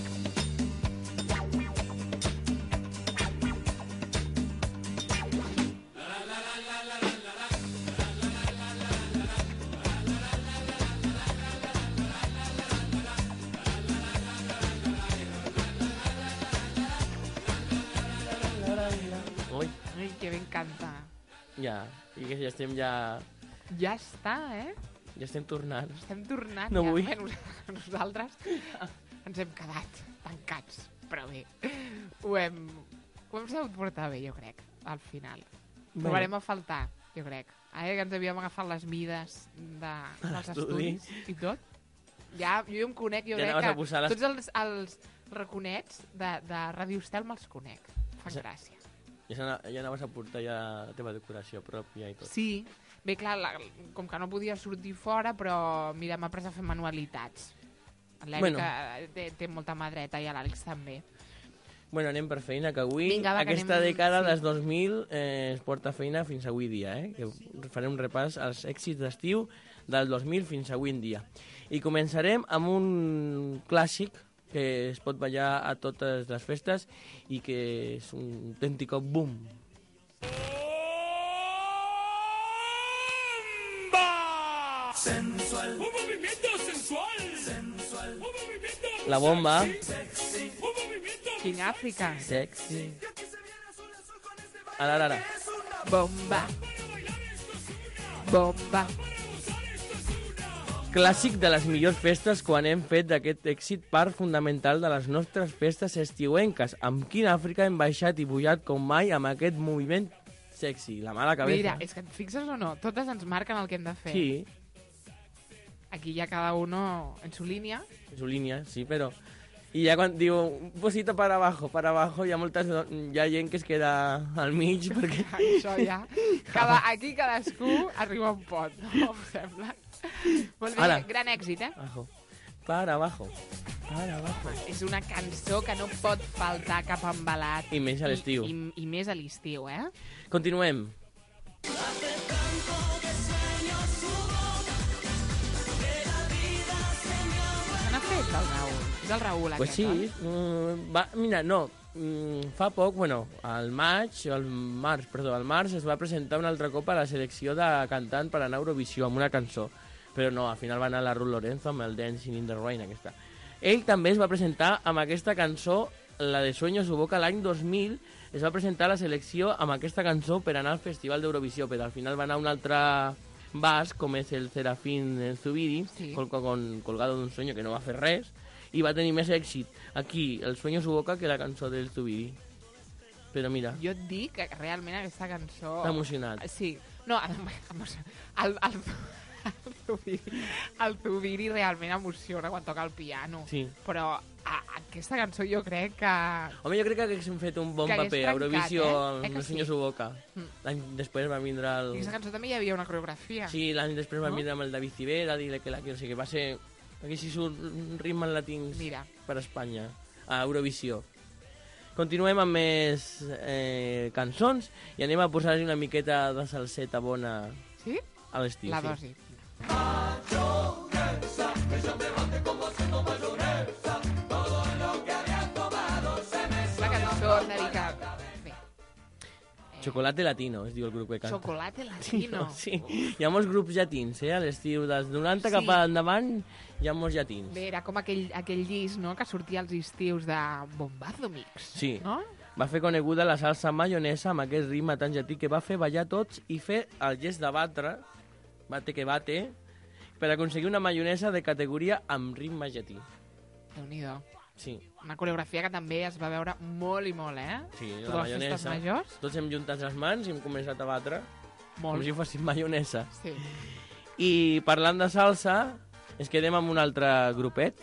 Ui, Ai, que ben canta. ja, i que ja estem ja... Ja està, eh? Ja estem tornant. Estem tornant No ja. vull. Bé, nos- nosaltres ens hem quedat tancats, però bé, ho hem, ho hem sabut portar bé, jo crec, al final. Bé. Trobarem a faltar, jo crec. Ara que ens havíem agafat les mides de, dels l'estudi. estudis i tot, ja, jo ja em conec, jo Ja crec anaves a que posar les- tots els, els raconets de, de Ràdio Estel me'ls conec. Fan Ja- gràcia. Ja, s'ana- ja anaves a portar ja la teva decoració pròpia i tot. Sí, bé, clar, la, com que no podia sortir fora, però mira, m'ha pres a fer manualitats. L'Èrica Bueno. té, té molta mà dreta i l'Àlex també. Bueno, anem per feina, que avui, Vinga, va, que aquesta anem- dècada sí. dels dos mil eh, es porta feina fins avui dia, eh? Que farem un repàs als èxits d'estiu del dos mil fins avui en dia. I començarem amb un clàssic que es pot ballar a totes les festes i que és un autèntic boom. Sensual. Un movimiento sensual. Sensual. Un movimiento La bomba. sexy. Un movimiento King Africa. Sexy. Ara, ara, ara. Bomba. Bomba. Clàssic de les millors festes quan hem fet d'aquest èxit part fundamental de les nostres festes estiuenques. Amb King Africa hem baixat i pujat com mai amb aquest moviment sexy. La mala cabeza. Mira, és que et fixes o no? Totes ens marquen el que hem de fer. Sí, Aquí ya cada uno en su línia. en su línia, sí, però... I ja quan diu un posito para abajo, para abajo, hi ha moltes... Hi ha gent que es queda al mig perquè... Això ja... Cada, aquí cadascú arriba a un pot, no? Em sembla. Molt bé, Ara. gran èxit, eh? Abajo. Para abajo. Para abajo. És una cançó que no pot faltar cap embalat. I més a l'estiu. I, i, I més a l'estiu, eh? Continuem. Se n'ha fet el Raül. És el Raül Pues aquest, sí. oi? Mm, va, mira, no. Mm, fa poc, bueno, al maig, al març, perdó, al març es va presentar un altre cop a la selecció de cantant per anar a Eurovisió amb una cançó. Però no, al final va anar la Ruth Lorenzo amb el Dancing in the Rain, aquesta. Ell també es va presentar amb aquesta cançó, la de Sueños su boca, l'any dos mil, es va presentar a la selecció amb aquesta cançó per anar al Festival d'Eurovisió, però al final va anar un altre bas, com és el Serafín Zubiri, sí. col con, colgado d'un sueño, que no va fer res, i va tenir més èxit aquí, el Sueño su boca, que la cançó del Zubiri. Però mira... Jo et dic que realment aquesta cançó... T'ha emocionat. Sí. No, el, el, el, Zubiri, el Zubiri realment emociona quan toca el piano. Sí. Però a, aquesta cançó jo crec que... Home, jo crec que haguéssim fet un bon que paper a Eurovisió eh? amb eh el Sueño sí? su boca. Mm. L'any després va vindre el... I aquesta cançó també hi havia una coreografia. Sí, l'any després va no? vindre amb el David Civera, Dile que la quiero, o sigui que va ser... Aquí un ritme en latins Mira. per Espanya, a Eurovisió. Continuem amb més eh, cançons i anem a posar-hi una miqueta de salseta bona sí? a l'estiu. La sí. dosi. Mayonesa, que yo me bate como haciendo mayonesa. Todo lo que había tomado se me La cançó dedicada. Bé. Chocolate Latino, es diu el grup que canta. Chocolate Latino. Sí, sí. Hi ha molts grups llatins, eh, a l'estiu. Dels noranta Sí. cap endavant hi ha molts llatins. Bé, era com aquell, aquell disc, no?, que sortia als estius de Bombazo Mix. Sí. No? Va fer coneguda la salsa maionesa amb aquest ritme tan llatí que va fer ballar tots i fer el gest de batre, bate que bate, per aconseguir una maionesa de categoria amb ritme llatí. Déu-n'hi-do. Sí. Una coreografia que també es va veure molt i molt, eh? Sí, Totes la les festes maionesa. majors. Tots hem juntat les mans i hem començat a batre Molt. com si fossin maionesa. Sí. I parlant de salsa, ens quedem amb un altre grupet.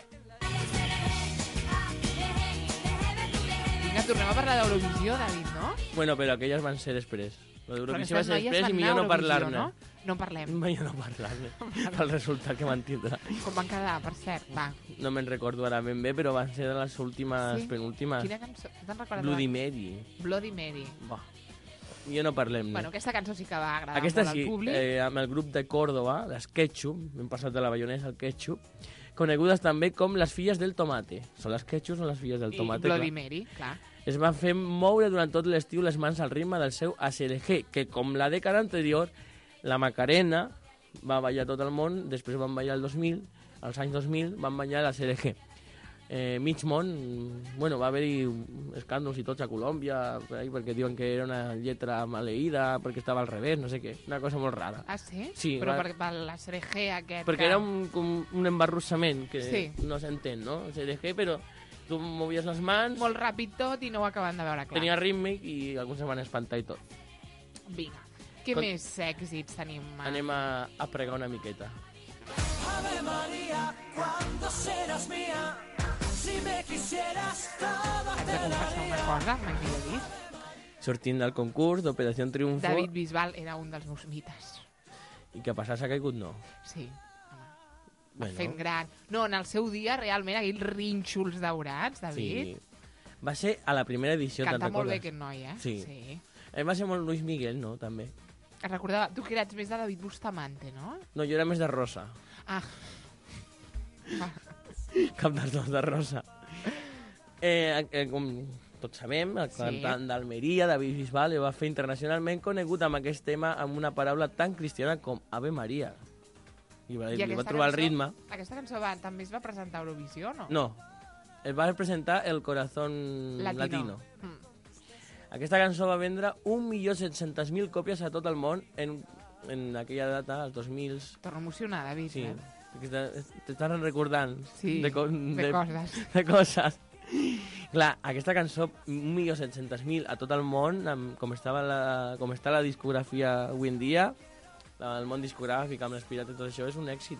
Vinga, tornem a parlar d'Eurovisió, David, no? Bueno, però aquelles van ser després. La d'Eurovisió Però va ser aquestes noies després van i millor anar a no parlar-ne. Eurovisió, no? No en parlem. Millor no parlar-ne, pel resultat que van tindre. Com van quedar, per cert? Va. No me'n recordo ara ben bé, però van ser de les últimes, Sí? penúltimes. Quina cançó? Te'n recordes? Bloody Mary. Bloody Mary. Va. Jo no parlem. Bueno, aquesta cançó sí que va agradar Aquesta molt sí, al públic. eh, amb el grup de Córdoba, les Ketchup, hem passat de la bayonesa al Ketchup, conegudes també com les filles del tomate. Són les Ketchup, són les filles del I tomate. Bloody clar. Mary, clar. Es van fer moure durant tot l'estiu les mans al ritme del seu A C L G, que com la dècada anterior, la Macarena va ballar tot el món, després van ballar el dos mil, als anys dos mil van ballar l'A C L G. Eh, mig món, bueno, va haver-hi escàndols i tots a Colòmbia, per ahí, perquè diuen que era una lletra maleïda, perquè estava al revés, no sé què, una cosa molt rara. Ah, sí? Sí, Però va- per, per la S R G aquest... Perquè que... era un, com un embarrussament que Sí. no s'entén, no? A C L G, però tu movies les mans... Molt ràpid tot i no ho acaben de veure clar. Tenia rítmic i alguns se van espantar i tot. Vinga. Què Con- més èxits tenim? eh? Anem a, a pregar una miqueta. Ave María, ¿cuándo serás mía? Si me quisieras, todo Haig te de confessar una cosa, mai millor dit. Sortint del concurs d'Operació Triunfo... David Bisbal era un dels meus mites. I què passa? S'ha caigut? No. Sí. Bueno, Fent gran. No, en el seu dia, realment, aquells rínxols daurats, David. sí. Va ser a la primera edició, te'n Canta molt bé recordes? aquest noi, eh? Sí. sí. Eh, va ser molt Luis Miguel, no? També. Es recordava... Tu que eres més de David Bustamante, no? No, jo era més de Rosa. Ah. ah. Cap dels dos de Rosa. Eh, eh, com tots sabem, el Sí. cantant d'Almeria, David Bisbal, va fer internacionalment conegut amb aquest tema amb una paraula tan cristiana com Ave Maria. I va, I li va aquesta trobar el cançó- ritme. Aquesta cançó va, també es va presentar a Eurovisió, no? No, es va presentar El Corazón Latino. Latino. Mm. Aquesta cançó va vendre un milió set-cents mil còpies a tot el món en, en aquella data, els dos mil. Torno a emocionar, David. Sí, eh? perquè te- t'estan recordant Sí, de, co de coses. De coses. Clar, aquesta cançó, un milió set-cents mil a tot el món, amb, com, estava la, com està la discografia avui en dia, el món discogràfic amb les pirates i tot això, és un èxit, eh?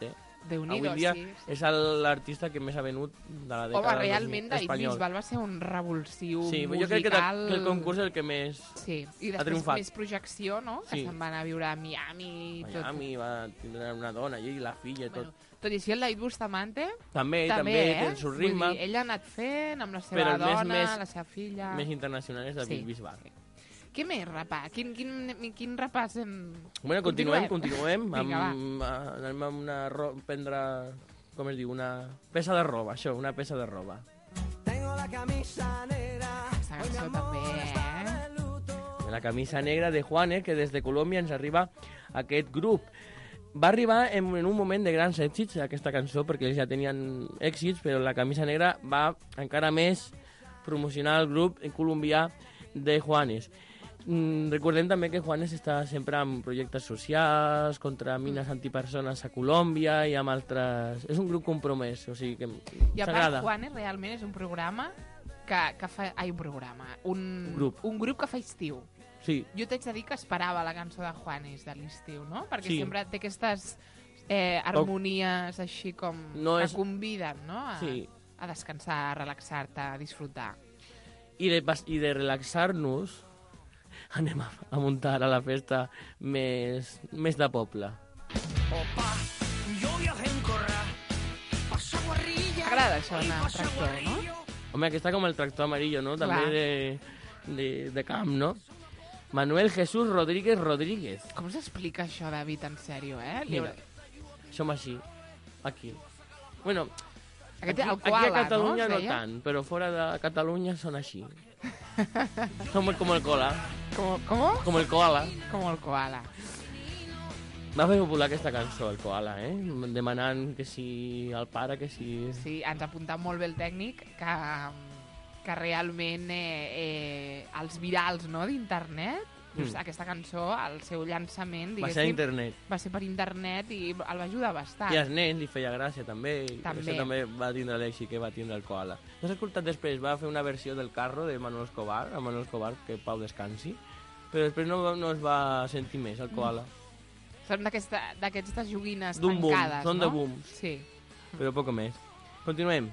Déu-n'hi-do, Avui en dia sí. és el- l'artista que més ha venut de la dècada Home, del realment David espanyol. Bisbal va ser un revulsiu Sí, musical. jo crec que, de, que el concurs és el que més Sí, i ha després triomfat. més projecció, no? Que Sí. se'n van a viure a Miami i tot. Miami va tindre una dona allí, la filla i tot. Tot i així el David Bustamante També, també, eh? té el seu Vull ritme. dir, ell ha anat fent amb la seva Però el més- dona, més- la seva filla... Més internacional és David Sí. Bisbal. Què més, rapà? Quin, quin, quin repàs hem... Bueno, continuem, continuem. Vinga, va. amb, a- anem amb una ro prendre, com es diu, una peça de roba, això, una peça de roba. Tengo la camisa negra. Aquesta cançó també, eh? La camisa negra de Juanes, que des de Colòmbia ens arriba aquest grup. Va arribar en, en un moment de grans èxits, aquesta cançó, perquè ells ja tenien èxits, però la camisa negra va encara més promocionar el grup colombià de Juanes. Mm, recordem també que Juanes està sempre en projectes socials, contra mines antipersones a Colòmbia i amb altres... És un grup compromès, o sigui que I a part, s'agrada. Juanes realment és un programa que, que fa... Ai, un programa. Un Grup. Un grup que fa estiu. Sí. Jo t'haig de dir que esperava la cançó de Juanes de l'estiu, no? Perquè Sí. sempre té aquestes eh, harmonies així com No que és- conviden, no? A, Sí. a descansar, a relaxar-te, a disfrutar. I de, pas- i de relaxar-nos anem a, a muntar a la festa més, més de poble. M'agrada això d'anar amb tractor, no? Home, que està com el tractor amarillo, no? Clar. També de, de, de camp, no? Manuel Jesús Rodríguez Rodríguez. Com s'explica això, David, en sèrio, eh? Li Mira, haurà- som així, aquí. Bueno, Aquest, aquí, el aquí koala, a Catalunya no? no, Es deia? tant, però fora de Catalunya són així. Som com el koala. Com, com? Com el koala. Com el koala. Va fer popular aquesta cançó, el koala, eh? Demanant que si el pare, que si... Sí, ens ha apuntat molt bé el tècnic que, que realment eh, eh, els virals, no?, d'internet, just Mm. aquesta cançó, el seu llançament, Va ser a internet. va ser per internet i el va ajudar bastant. I als nens li feia gràcia, també. i per També. Això també va tindre l'èxit que va tindre el koala. No s'ha escoltat després, va fer una versió del carro de Manuel Escobar, a Manuel Escobar, que Pau descansi, però després no, no es va sentir més, el koala. Són d'aquesta- d'aquestes joguines D'un boom, tancades, són no? de boom. Sí. Però poc més. Continuem.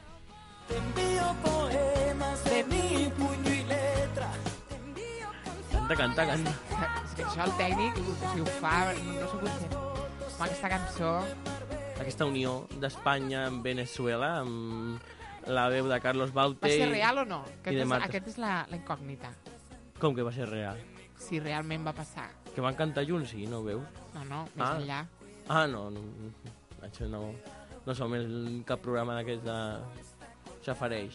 Poemas de mi puño y letra. Canta, canta, canta. És que això el tècnic, si ho fa, no, no s'ho conscient. Home, aquesta cançó... Aquesta unió d'Espanya amb Venezuela, amb la veu de Carlos Baute... Va ser real o no? i Aquest de és, Marta. aquest és la, la incògnita. Com que va ser real? Si realment va passar. Que van cantar junts, sí, no ho veus? No, no, més Ah. enllà. Ah, no, no, això no, no som el, cap programa d'aquests de Safareix.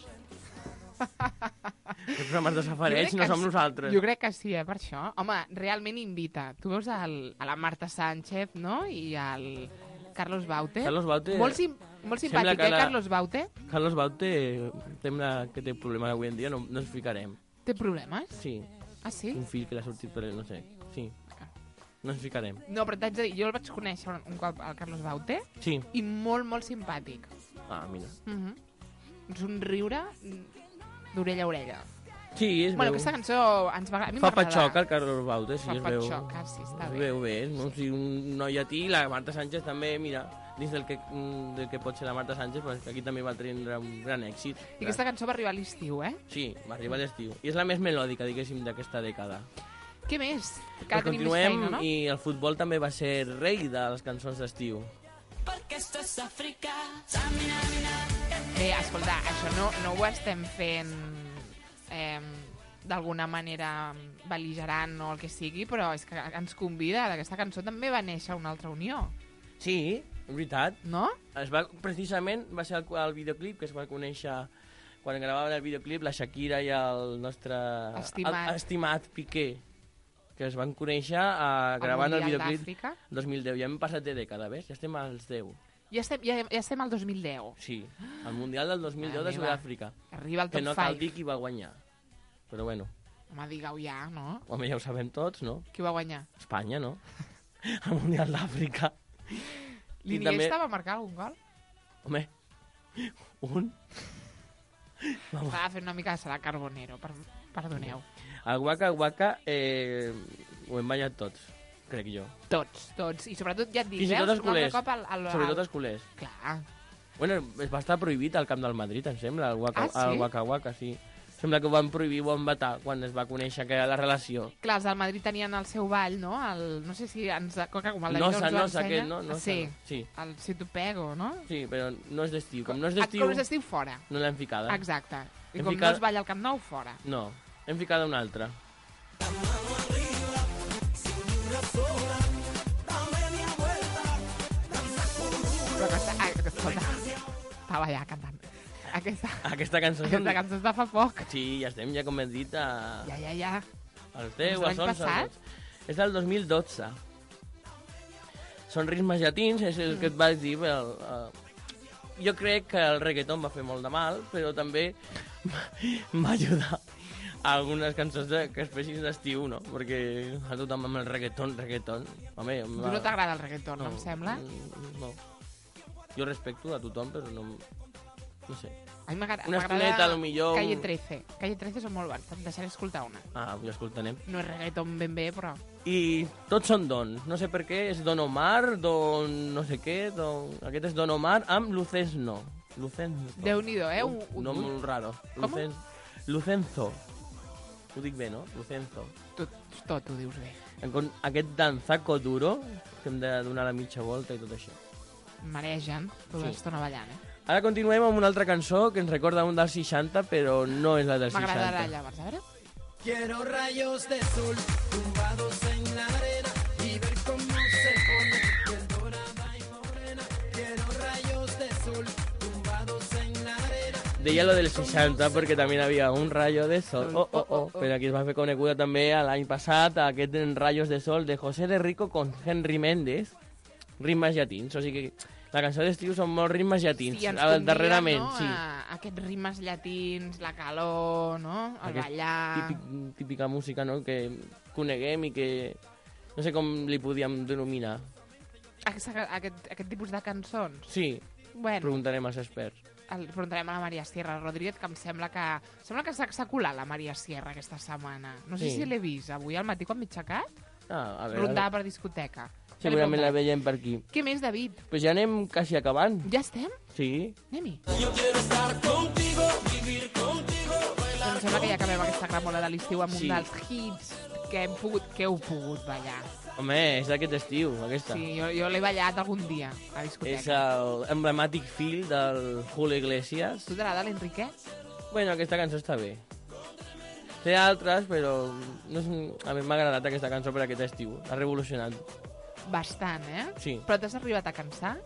Els programes de Jo Safareix crec no que som sí. nosaltres. Jo crec que sí, eh, per això. Home, realment invita. Tu veus el, a la Marta Sánchez, no?, i al Carlos Baute. Carlos Baute... Molt, sim, molt sembla simpàtic, que eh, la- Carlos Baute? Carlos Baute sembla que té problemes avui en dia, no, no ens ficarem. Té problemes? Sí. Ah, sí? Un fill que l'ha sortit per... no sé, sí. No ens ficarem. No, però t'haig de dir, jo el vaig conèixer un, un cop, al Carlos Baute, Sí. i molt, molt simpàtic. Ah, mira. Mm -hmm. Un somriure d'orella a orella. Sí, es Bueno, veu... aquesta cançó ens va... A mi Fa m'agrada. patxoca el Carlos Baute, sí, Fa es veu. patxoca, sí, està es bé. veu bé, no? O sigui, un noi a ti, la Marta Sánchez també, mira, dins del que, mm, del que pot ser la Marta Sánchez, però aquí també va tenir un gran èxit. I aquesta cançó va arribar a l'estiu, eh? Sí, va arribar a l'estiu. I és la més melòdica, diguéssim, d'aquesta dècada. Què més? Que Però ara tenim més continuem, feina, no? i el futbol també va ser rei de les cançons d'estiu. Perquè esto es África. Bé, escolta, això no, no ho estem fent eh, d'alguna manera bel·ligerant o el que sigui, però és que ens convida. D'aquesta cançó també va néixer una altra unió. Sí, és veritat. No? Es va, precisament va ser el, el videoclip que es va conèixer quan gravaven el videoclip la Shakira i el nostre Estimat. el, estimat Piqué, que es van conèixer uh, gravant el Mundial videoclip d'Àfrica. dos mil deu. Ja hem passat de dècada, ves? Ja estem als deu. Ja estem, ja, ja estem al dos mil deu. Sí, el Mundial del dos mil deu Mare de meva. Sud-àfrica. Arriba al Que top no cal five. dir qui va guanyar. Però bueno, Home, digueu ja, no? home, ja ho sabem tots, no? Qui va guanyar? Espanya, no? El Mundial d'Àfrica. I L'Iniesta va marcar algun gol? Home, un... Estava fent una mica de Sala Carbonero, per, perdoneu. El Waka Waka eh, ho hem ballat tots, crec jo. Tots, tots. I sobretot, ja et dic, Fins i tot els un altre culers. cop al, al, al... Sobretot els culers. Clar. Bueno, es va estar prohibit al camp del Madrid, em sembla, el Waka, Ah, sí? el Waka Waka, sí. Sembla que ho van prohibir, ho van vetar quan es va conèixer que era la relació. Clar, els del Madrid tenien el seu ball, no? El, no sé si ens... Com que com el No, David ens ho no, ensenya. aquest, no, no, sí. sí. El Si tu pego, no? Sí, però no és d'estiu. Com no és Ah, d'estiu... com és d'estiu, fora. No l'hem ficada. Exacte. I Hem com ficada- no es balla al Camp Nou, fora. No, hem ficada una altra. Però aquesta... Ah, escolta, estava ja cantant. Aquesta, Aquesta cançó... aquesta cançó és de fa poc. Sí, ja estem, ja com hem dit, a... Ja, ja, ja. als deu, És als l'any onze... passat? als dotze. És del dos mil dotze. Són ritmes llatins, és el que et vaig dir. El, uh, jo crec que el reggaeton va fer molt de mal, però també va ajudar a algunes cançons de, que es fessin d'estiu, no? Perquè a tothom amb el reggaeton, reggaeton... Home, Tu no t'agrada el reggaeton, no, No, em sembla? No. Jo respecto a tothom, però no... No sé. A mi m'agrada... Una estoneta, a lo millor... Calle trece. Calle trece són molt bons. Te'n deixaré escoltar una. Ah, ja escoltarem. No és reggaeton ben bé, però... I tots són Don. No sé per què, és Don Omar, Don no sé què, Don... Aquest és Don Omar amb Lucesno. Lucenzo. Déu-n'hi-do, eh? Un, Un nom molt raro. Com? Lucen... Lucenzo. Ho dic bé, no? Lucenzo. Tot, tot ho dius bé. Con aquest danzaco duro, que hem de donar la mitja volta i tot això. Maregen tota Sí. l'estona ballant, eh? Ara continuem amb una altra cançó que ens recorda un dels seixanta, però no és la dels M'agradarà seixanta. llavors, a veure? Quiero rayos de sol tumbados en la arena y ver cómo se pone piel dorada y morena. Quiero rayos de sol tumbados en la arena. Deia lo del seixanta perquè també hi havia un rayo de sol, oh, oh, oh, però aquí es va fer coneguda també l'any passat aquest en Rayos de Sol de José de Rico con Henry Méndez, ritmes llatins, o sigui que la cançó d'estiu són molts ritmes llatins, Sí, ens ah, conviden, darrerament, no? sí. A aquests ritmes llatins, la calor, no? El Aquest ballar... Típic, típica música, no?, que coneguem i que no sé com li podíem denominar. Aquest, aquest, aquest tipus de cançons. Sí, Bueno. preguntarem als experts. El preguntarem a la Maria Sierra Rodríguez, que em sembla que sembla que s'ha s'ha colat la Maria Sierra aquesta setmana. No sé Sí. si l'he vist avui al matí quan m'he aixecat. Ah, a veure, Rondava per discoteca. segurament la veiem per aquí. Què més, David? Pues ja anem quasi acabant. Ja estem? Sí. Anem-hi. Yo quiero estar contigo, vivir contigo, bailar. Em sembla que ja acabem aquesta gramola de l'estiu amb Sí. un dels hits que hem pogut, que heu pogut ballar. Home, és d'aquest estiu, aquesta. Sí, jo, jo l'he ballat algun dia a discoteca. És el emblemàtic fill del Julio Iglesias. Tu t'agrada l'Enriquet? Bueno, aquesta cançó està bé. Té altres, però no és... a mi m'ha agradat aquesta cançó per aquest estiu. Ha revolucionat. Bastant, eh? Sí. Però t'has arribat a cansar?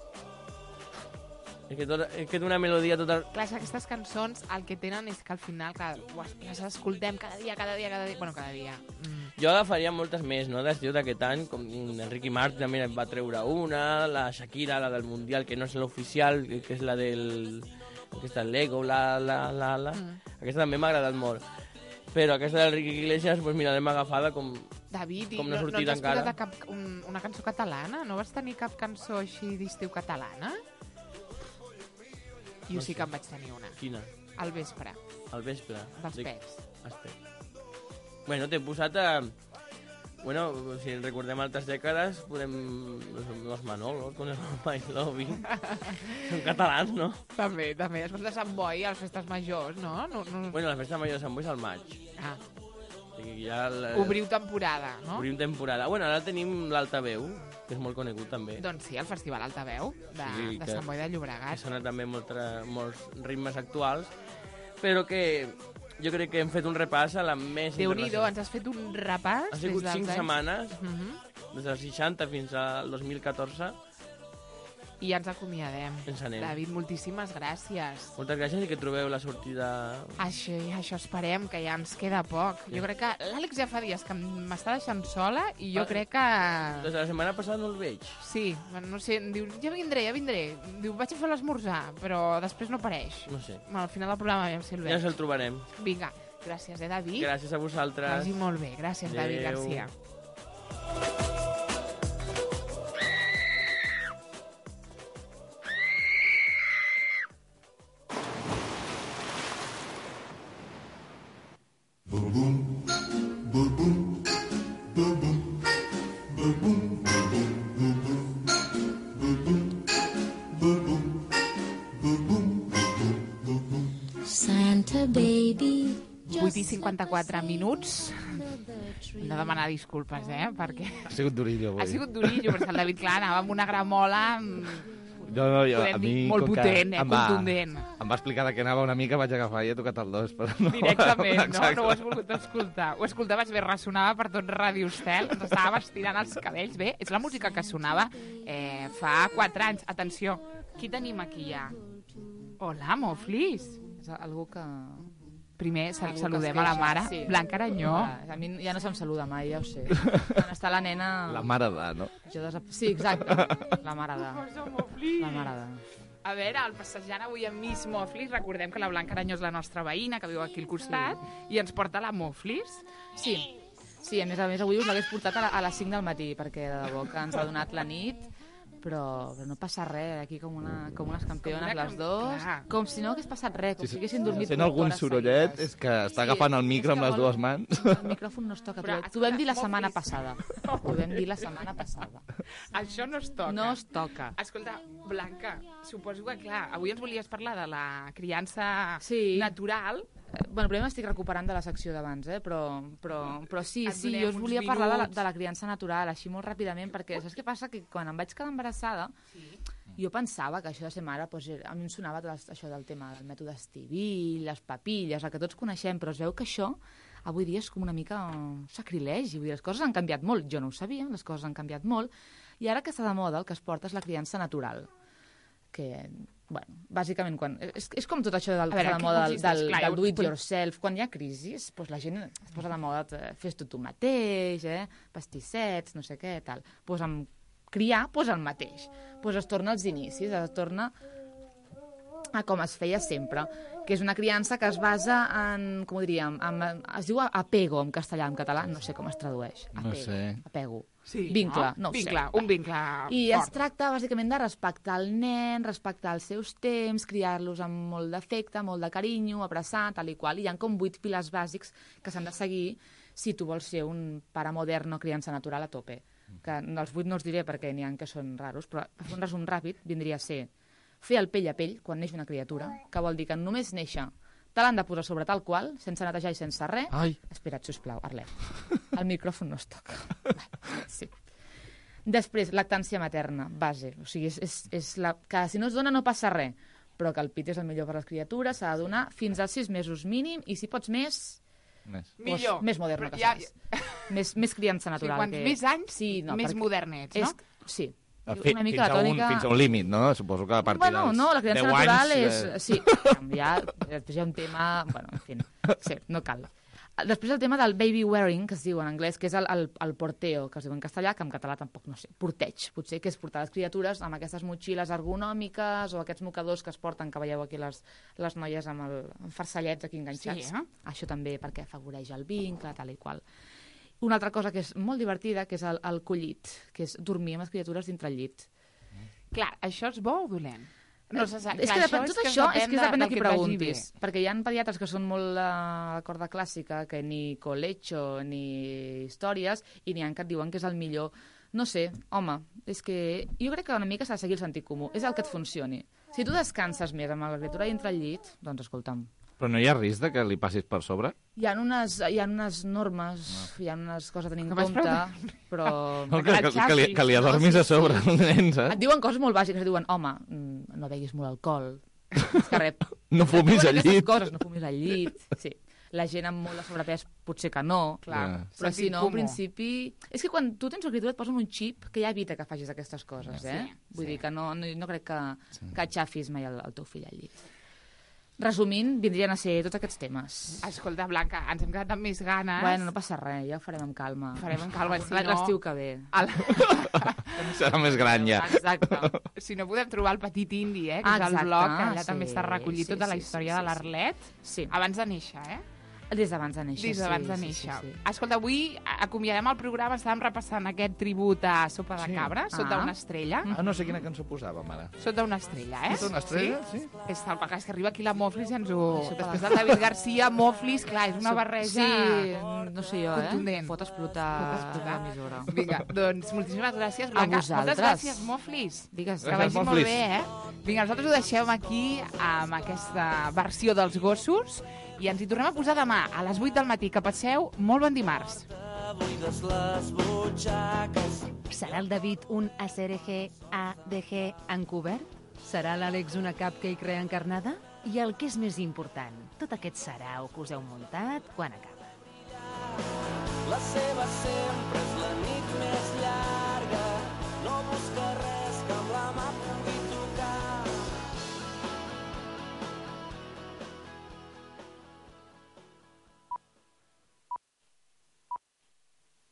És que, tot, és que d'una melodia tota... Clar, és que aquestes cançons el que tenen és que al final que, uas, les escoltem cada dia, cada dia, cada dia... Bueno, cada dia. Mm. Jo agafaria moltes més, no?, d'estiu d'aquest any, com Enrique Martin també en va treure una, la Shakira, la del Mundial, que no és l'oficial, que és la del... aquesta Lego, la, la, la, la... Mm. Aquesta també m'ha agradat molt. Però aquesta d'Enrique Iglesias, pues mira, l'hem agafada com... David, com no ha no, no sortit ens has encara. posat a cap, un, una cançó catalana? No vas tenir cap cançó així d'estiu catalana? Jo No sí sé. que en vaig tenir una. Quina? Al vespre. Al vespre. Dels Dic- pets. Els pets. Bueno, t'he posat a... Bueno, si recordem altres dècades, podem... Los, los Manolos, con el My Love. Són catalans, no? També, també. Després de Sant Boi, a les festes majors, no? no, no... Bueno, la festa major de Sant Boi és al maig. Ah. O sigui, ja la... Obriu temporada, no? Obrim temporada. Bueno, ara tenim l'Altaveu, que és molt conegut també. Doncs sí, el Festival Altaveu de, Sí, de que- Sant Boi de Que Llobregat. sona també molta, molts ritmes actuals, però que jo crec que hem fet un repàs a la més Déu-n'hi-do, ens has fet un repàs. Ha sigut des dels cinc anys- setmanes, Mhm. des dels seixanta fins al dos mil catorze. I ja ens acomiadem. Ens anem. David, moltíssimes gràcies. Moltes gràcies i que trobeu la sortida... Això, això esperem, que ja ens queda poc. Jo crec que l'Àlex ja fa dies que m'està deixant sola i jo Ah, crec que... Des de la setmana passada no el veig. Sí, bueno, no sé, em diu, ja vindré, ja vindré. Diu, vaig a fer l'esmorzar, però després no apareix. No sé. Bueno, al final del programa ja si el Ja veig. ens el trobarem. Vinga, gràcies, eh, David? Gràcies a vosaltres. Vagi molt bé. Gràcies, David Adéu. Garcia. Boom boom, boom boom, boom boom, Santa baby. vuit i cinquanta-quatre minuts. Hem de demanar disculpes, eh? Perquè Ha sigut durillo avui. ha sigut durillo, però el David, clar, anava amb una gramola No, no, jo, podem a dir, mi, molt com que potent, eh? em va- Contundent. Em va explicar de què anava una mica, vaig agafar i he tocat el dos. Però no, Directament, no? Exacte. No ho has volgut escoltar. Ho escoltaves bé, ressonava per tot Ràdio Estel, ens estava estirant els cabells. Bé, és la música que sonava eh, fa quatre anys. Atenció, qui tenim aquí ja? Hola, Moflis. És algú que... Primer sal Algú que saludem es a la queixa, mare, sí. Blanca Aranyó. Ah, a mi ja no se'm saluda mai, ja ho sé. Quan està la nena... La mare de, no? Jo desap... Sí, exacte. La mare de... La mare de... A veure, el passejant avui amb Miss Moflis, recordem que la Blanca Aranyó és la nostra veïna, que viu aquí al costat, sí. I ens porta la Moflis. Sí, sí, a més a més avui us l'hagués portat a, la, a les cinc del matí, perquè de debò que ens ha donat la nit, però, però no passa res, aquí com, una, com unes campiones Com una les camp- dos, clar. com si no hagués passat res, com Sí, si sí. haguessin dormit Sent vuit algun hores sorollet seguides. és que està Sí, agafant el és micro que amb les vol- dues mans. El micròfon no es toca, Però, però, t'ho vam dir la escolta, setmana Moflis. passada. T'ho vam dir la setmana passada. Això no es toca. No es toca. Escolta, Blanca, suposo que, clar, avui ens volies parlar de la criança Sí. natural. Bueno, primer m'estic recuperant de la secció d'abans, eh? però, però, però sí, Et sí, donem jo us uns volia parlar de la, minuts. de la criança natural, així molt ràpidament, perquè saps què passa? Que quan em vaig quedar embarassada, jo pensava que això de ser mare, doncs, era- a mi em sonava tot això del tema del mètode Estivill, les papilles, el que tots coneixem, però es veu que això avui dia és com una mica un sacrilegi, vull dir, les coses han canviat molt, jo no ho sabia, les coses han canviat molt, i ara que està de moda el que es porta és la criança natural, que, bueno, bàsicament, quan, és, és com tot això del, A veure, de què moda del, consisteix? del, Clar, del jo- do it yourself, quan hi ha crisis, doncs la gent es posa de moda, eh, fes-t'ho tu mateix, eh? Pastissets, no sé què, tal. Doncs amb criar, doncs el mateix. Doncs es torna als inicis, es torna a com es feia sempre, que és una criança que es basa en, com ho diríem, en, es diu apego en castellà, en català, no sé com es tradueix. No Apego, sé. apego. Sí, vincle, no, no? ho Vincle, sé. un vincle I fort. es tracta, bàsicament, de respectar el nen, respectar els seus temps, criar-los amb molt d'afecte, molt de carinyo, abraçar, tal i qual. I hi ha com vuit pilars bàsics que s'han de seguir si tu vols ser un pare modern o criança natural a tope. Que els vuit no els diré perquè n'hi ha que són raros, però per fer un resum ràpid vindria a ser fer el pell a pell quan neix una criatura, que vol dir que només néixer te l'han de posar sobre tal qual, sense netejar i sense res. Ai. Espera't, sisplau, Arlet. El micròfon no es toca. Sí. Després, lactància materna, base. O sigui, és, és, és la, que si no es dona no passa res, però que el pit és el millor per a les criatures, s'ha de donar fins als sis mesos mínim, i si pots més... Més. Doncs, Millor. més moderno Però que ja- ja... més, més criança natural. quants que... més anys, sí, no, més perquè modernets, no? És, sí. Fi, Una mica fins, la a un, tònica... fins a un límit, no? Suposo que a partir Bueno, dels no, la criança deu natural anys... és... eh, Sí, ja, després hi ha un tema... Bueno, en fi, sí, no cal. Després el tema del baby wearing, que es diu en anglès, que és el, el, el porteo, que es diu en castellà, que en català tampoc no sé, porteig, potser, que és portar les criatures amb aquestes motxilles ergonòmiques o aquests mocadors que es porten, que veieu aquí les, les noies amb, el, amb farcellets aquí enganxats. Sí, eh? Això també perquè afavoreix el vincle, tal i qual. Una altra cosa que és molt divertida, que és el, el collit, que és dormir amb les criatures dintre el llit. Clar, això és bo o dolent? No se sap. És Clar, que depèn, tot això és que depèn de qui del que et vagi preguntis. bé. Perquè hi ha pediatres que són molt a la corda clàssica, que ni colecho ni històries, i n'hi ha que et diuen que és el millor. No sé, home, és que jo crec que una mica s'ha de seguir el sentit comú. És el que et funcioni. Si tu descanses més amb la criatura dintre el llit, doncs escolta'm. Però no hi ha risc de que li passis per sobre? Hi ha unes, hi ha unes normes, hi ha unes coses a tenir en Que vas compte, preguntar. però... No, que, que, que, li, que li adormis a sobre, el nen, Et saps? diuen coses molt bàsiques, et diuen, home, mm, no beguis molt alcohol, és que rep... No fumis Et diuen al aquestes llit. coses, no fumis al llit, sí. La gent amb molt de sobrepès potser que no, Clar, ja. Però si sentit no, en comú. principi... És que quan tu tens una criatura et posen un xip que ja evita que facis aquestes coses, eh? Sí, Vull sí. dir que no, no, no crec que, que aixafis mai el, el teu fill al llit. Resumint, vindrien a ser tots aquests temes. Escolta, Blanca, ens hem quedat amb més ganes. Bueno, no passa res, ja ho farem amb calma. Ho farem amb calma, si no- L'estiu que ve. El... Serà més gran ja. Exacte. Si no podem trobar el petit indi, eh, que és Exacte, el blog, que allà sí, també està recollit sí, tota la sí, història sí, de sí, l'Arlet, sí. abans de néixer, eh? Des d'abans de néixer, Des sí. d'abans de sí, néixer. sí, sí. Escolta, avui acomiadem el programa, estàvem repassant aquest tribut a Sopa de Sí. Cabra, sota Ah. una estrella. Ah, no sé quina cançó posàvem, ara. Sota una estrella, eh? Sota una estrella, sí? És tal qual, és que arriba aquí la Moflis i ens ho... Sopa de Després del David Garcia, Moflis, clar, és una So- barreja... Sí, no sé jo, eh? contundent. Pot explotar, Pot explotar. l'emissora. Vinga, doncs moltíssimes gràcies, A Blanca. vosaltres. Moltes gràcies, Moflis. Digues. Que Gràcies, vagi molt Moflis. bé, eh? Vinga, nosaltres ho deixem aquí amb aquesta versió dels gossos i ens hi tornem a posar demà a les vuit del matí. Que passeu molt bon dimarts. Serà el David un A C R G A D G encobert? Serà l'Àlex una cupcake reencarnada? I el que és més important, tot aquest sarau que us heu muntat quan acaba? La seva sempre